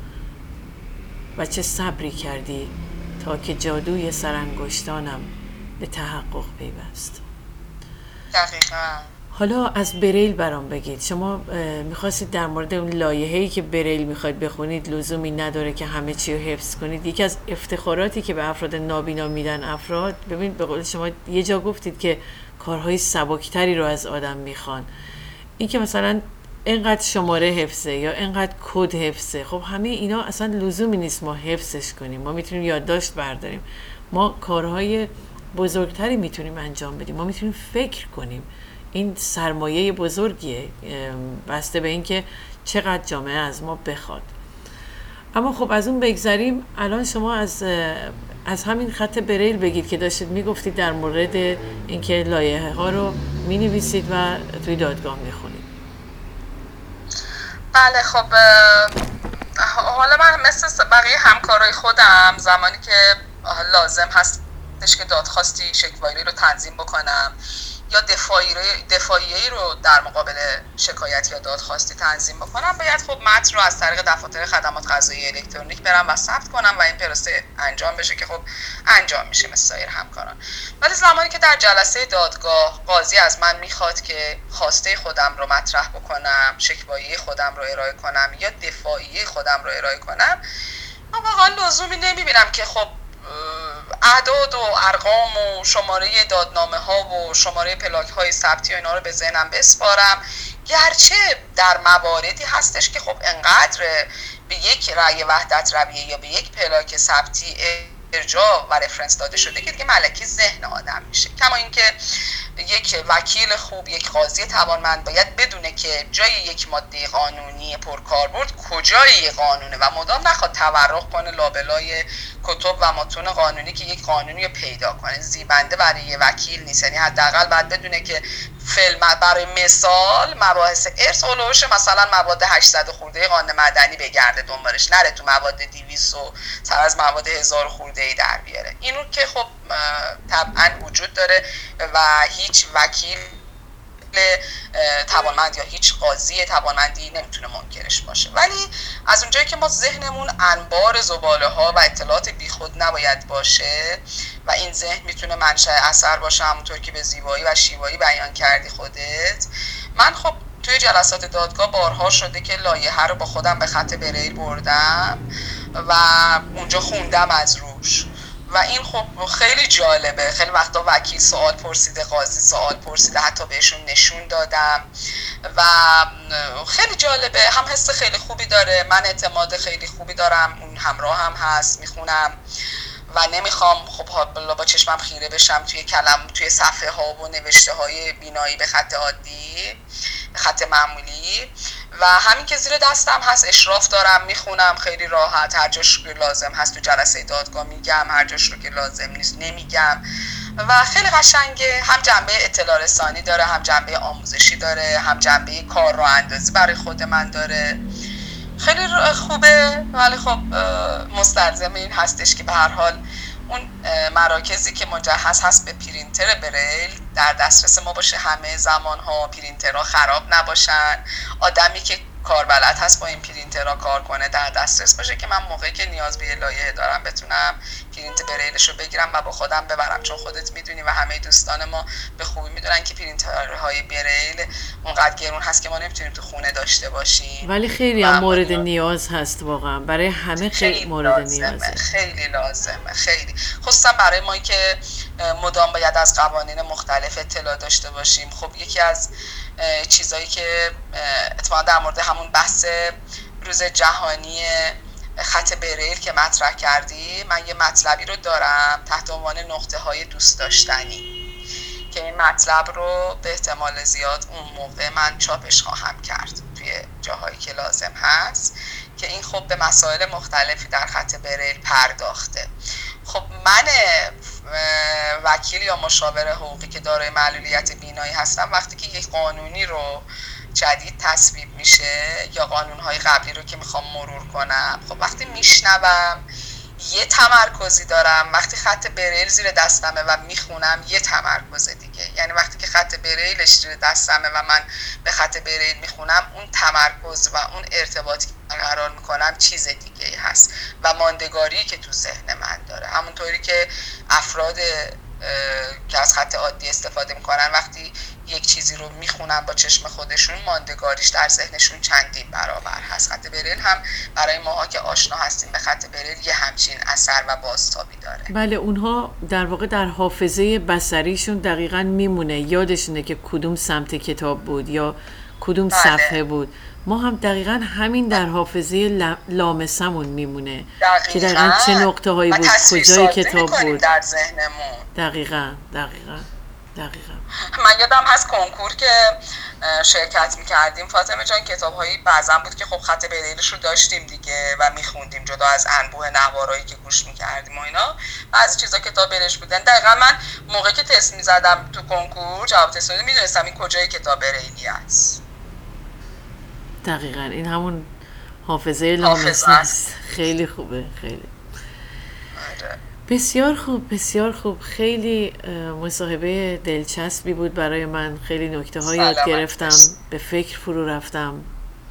و چه صبری کردی تا که جادوی سرانگشتانم به تحقق پیوست. دقیقاً. حالا از بریل برام بگید. شما میخواستید در مورد اون لایحه‌ای که بریل میخواید بخونید لزومی نداره که همه چی رو حفظ کنید. یکی از افتخاراتی که به افراد نابینا میدن افراد، ببین به قول شما یه جا گفتید که کارهای سبکتری رو از آدم میخوان. این که مثلا اینقدر شماره حفظه یا اینقدر کد حفظه، خب همه اینا اصلا لزومی نیست ما حفظش کنیم. ما میتونیم یادداشت برداریم، ما کارهای بزرگتری میتونیم انجام بدیم، ما میتونیم فکر کنیم. این سرمایه بزرگیه بسته به این که چقدر جامعه از ما بخواد. اما خب از اون بگذریم، الان شما از همین خط بریل بگید که داشتید میگفتید در مورد اینکه لایحه ها رو مینویسید و توی دادگاه میخونید. بله خب حالا من مثل بقیه همکارای خودم زمانی که لازم هستش که دادخواستی شکوایی رو تنظیم بکنم یا دفاعیه‌ای رو در مقابل شکایت یا دادخواستی تنظیم بکنم، باید خب متن رو از طریق دفاتر خدمات قضایی الکترونیک برم و ثبت کنم و این پروسه انجام بشه که خب انجام میشه مثل سایر همکاران. ولی زمانی که در جلسه دادگاه قاضی از من میخواد که خواسته خودم رو مطرح بکنم، شکوایی خودم رو ارائه کنم یا دفاعیه خودم رو ارائه کنم، من واقعا لزومی نمیبینم که خب اعداد و ارقام و شماره دادنامه ها و شماره پلاک های ثبتی و اینا رو به ذهنم بسپارم، گرچه در مواردی هستش که خب انقدر به یک رأی وحدت رویه یا به یک پلاک ثبتی ارجاع و رفرنس داده شده که دیگه ملکی ذهن آدم میشه. کما اینکه یک وکیل خوب، یک قاضی توانمند باید بدونه که جای یک ماده قانونی پرکاربرد کجای قانونه و مدام نخواد تورق کنه لابلای کتب و متون قانونی که یک قانونی رو پیدا کنه. زیبنده برای یه وکیل نیست. یعنی حداقل باید بدونه که برای مثال مباحث ارث اولوش مثلا مواد 800 خورده قانون مدنی بگرده دنبالش، نره تو مواد 200 و سر از مواد 1000 خورده ای در بیاره. اینو که خب طبعا وجود داره و هیچ وکیل توانمند یا هیچ قاضی توانمندی نمیتونه منکرش باشه. ولی از اونجایی که ما ذهنمون انبار زباله ها و اطلاعات بیخود نباید باشه و این ذهن میتونه منشأ اثر باشه، همونطور که به زیبایی و شیوایی بیان کردی خودت. من خب توی جلسات دادگاه بارها شده که لایحه رو با خودم به خط بریل بردم و اونجا خوندم از روش و این خب خیلی جالبه. خیلی وقتا وکیل سوال پرسیده، قاضی سوال پرسیده، حتی بهشون نشون دادم و خیلی جالبه. هم حس خیلی خوبی داره، من اعتماد خیلی خوبی دارم، اون همراه هم هست، میخونم و نمیخوام خب با چشمم خیره بشم توی صفحه ها و نوشته های بینایی به خط عادی، به خط معمولی. و همین که زیر دستم هست اشراف دارم، میخونم خیلی راحت، هر جاش که لازم هست تو جلسه دادگاه میگم، هر جاش رو که لازم نیست نمیگم و خیلی قشنگه. هم جنبه اطلاع رسانی داره، هم جنبه آموزشی داره، هم جنبه کار راه اندازی برای خود من داره. خیلی خوبه. ولی خب مستلزم این هستش که به هر حال اون مراکزی که مجهز هست به پرینتر بریل در دسترس ما باشه، همه زمان ها پرینترها خراب نباشن، آدمی که کاربلد هست با این پرینترها کار کنه، در دسترس باشه که من موقعی که نیاز به لایحه دارم بتونم پرینت بریلش رو بگیرم و با خودم ببرم. چون خودت میدونی و همه دوستان ما به خوبی میدونن که پرینترهای بریل اونقدر گرون هست که ما نمیتونیم تو خونه داشته باشیم، ولی خیلی هم مورد نیاز هست، واقعا برای همه خیلی مورد نیازه، خیلی لازمه، خیلی خصوصا برای ما که مدام باید از قوانین مختلف اطلاع داشته باشیم. خب یکی از چیزایی که اتفاقا در مورد همون بحث روز جهانی خط بریل که مطرح کردی، من یه مطلبی رو دارم تحت عنوان نقطه های دوست داشتنی که این مطلب رو به احتمال زیاد اون موقع من چاپش خواهم کرد توی جاهایی که لازم هست، که این خب به مسائل مختلفی در خط بریل پرداخته. خب من وکیل یا مشاور حقوقی که دارای معلولیت بینایی هستم، وقتی که یک قانونی رو جدید تصویب میشه یا قانونهای قبلی رو که میخوام مرور کنم، خب وقتی میشنوم یه تمرکزی دارم، وقتی خط بریل زیر دستمه و میخونم یه تمرکز دیگه. یعنی وقتی که خط بریلش زیر دستمه و من به خط بریل میخونم، اون تمرکز و اون ارتباطی که برقرار میکنم چیز دیگه هست و ماندگاری که تو ذهن من داره. همونطوری که افراد که از خط عادی استفاده میکنن وقتی یک چیزی رو میخونن با چشم خودشون، ماندگاریش در ذهنشون چندین برابر هست. خط بریل هم برای ماها که آشنا هستیم به خط بریل یه همچین اثر و بازتابی داره. بله، اونها در واقع در حافظه بصریشون دقیقاً میمونه، یادشونه که کدوم سمت کتاب بود یا کدوم صفحه بود. ما هم دقیقاً همین در حافظه لامسمون میمونه که دقیقاً چه نقطه هایی بود، کجای کتاب بود در ذهنمون. دقیقاً. من یادم هست کنکور که شرکت میکردیم فاطمه جان، کتاب هایی بعضا بود که خب خط بریلش رو داشتیم دیگه و میخوندیم جدا از انبوه نوارایی که گوش میکردیم و اینا. بعضی چیزا کتاب بریلش بودن. دقیقا من موقعی که تست میزدم تو کنکور جواب تست میدادم، میدونستم این کجای کتاب بریلی است. دقیقا این همون حافظه لامسه است. خیلی خوبه، خیلی بسیار خوب، بسیار خوب. خیلی مصاحبه دلچسبی بود برای من، خیلی نکته ها یاد گرفتم، به فکر فرو رفتم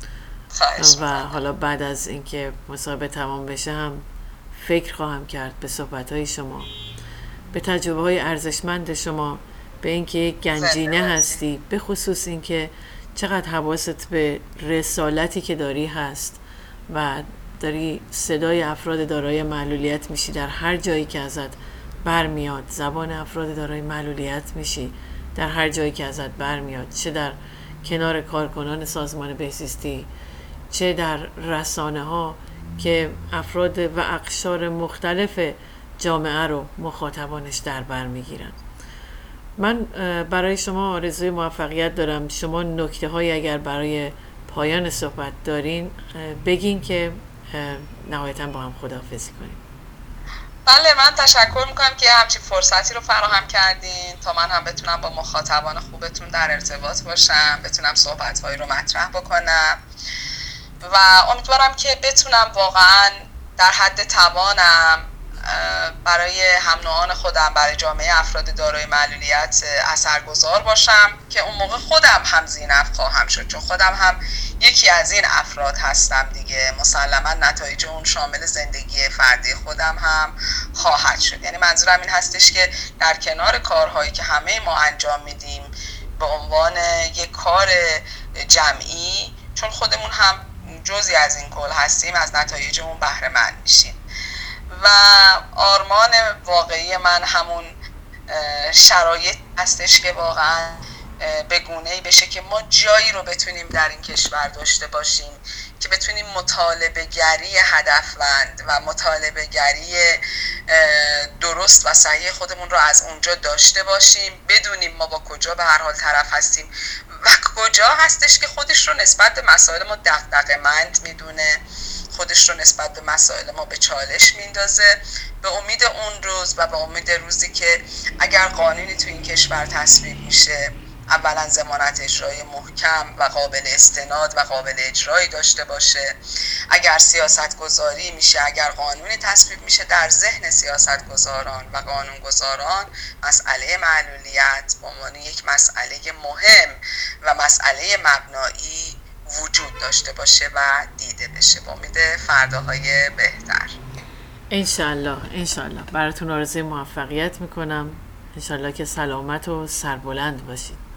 و حالا بعد از اینکه مصاحبه تمام بشه هم فکر خواهم کرد به صحبت های شما، به تجربه های ارزشمند شما، به اینکه یک گنجینه هستی، به خصوص اینکه چقدر حواست به رسالتی که داری هست و داری صدای افراد دارای معلولیت میشی در هر جایی که ازت برمیاد، زبان افراد دارای معلولیت میشی در هر جایی که ازت برمیاد، چه در کنار کارکنان سازمان بهزیستی، چه در رسانه ها که افراد و اقشار مختلف جامعه رو مخاطبانش در بر میگیرن. من برای شما آرزوی موفقیت دارم. شما نکته های اگر برای پایان صحبت دارین بگین که نهایتاً با هم خداحافظی کنیم. بله، من تشکر میکنم که همچین فرصتی رو فراهم کردین تا من هم بتونم با مخاطبان خوبتون در ارتباط باشم، بتونم صحبت‌هایی رو مطرح بکنم و امیدوارم که بتونم واقعاً در حد توانم برای هم نوعان خودم، برای جامعه افراد دارای معلولیت اثرگذار باشم که اون موقع خودم هم ذی‌نفع خواهم شد، چون خودم هم یکی از این افراد هستم دیگه. مسلما نتایج اون شامل زندگی فردی خودم هم خواهد شد. یعنی منظورم این هستش که در کنار کارهایی که همه ما انجام میدیم به عنوان یک کار جمعی، چون خودمون هم جزئی از این کل هستیم، از نتایج اون بهره مند میشیم. و آرمان واقعی من همون شرایط هستش که واقعا به گونه‌ای بشه که ما جایی رو بتونیم در این کشور داشته باشیم که بتونیم مطالبه گری هدفمند و مطالبه گری درست و صحیح خودمون رو از اونجا داشته باشیم، بدونیم ما با کجا به هر حال طرف هستیم و کجا هستش که خودش رو نسبت به مسائل ما دغدغه‌مند میدونه، خودش رو نسبت به مسائل ما به چالش میندازه. به امید اون روز و به امید روزی که اگر قانونی تو این کشور تصویب میشه، اولا ضمانت اجرایی محکم و قابل استناد و قابل اجرایی داشته باشه، اگر سیاست گذاری میشه، اگر قانونی تصویب میشه، در ذهن سیاست گذاران و قانون گذاران مسئله معلولیت به عنوان یک مسئله مهم و مسئله مبنایی وجود داشته داشته باشه و دیده بشه. با امید فرداهای بهتر. انشالله براتون آرزوی موفقیت میکنم. انشالله که سلامت و سربلند باشید.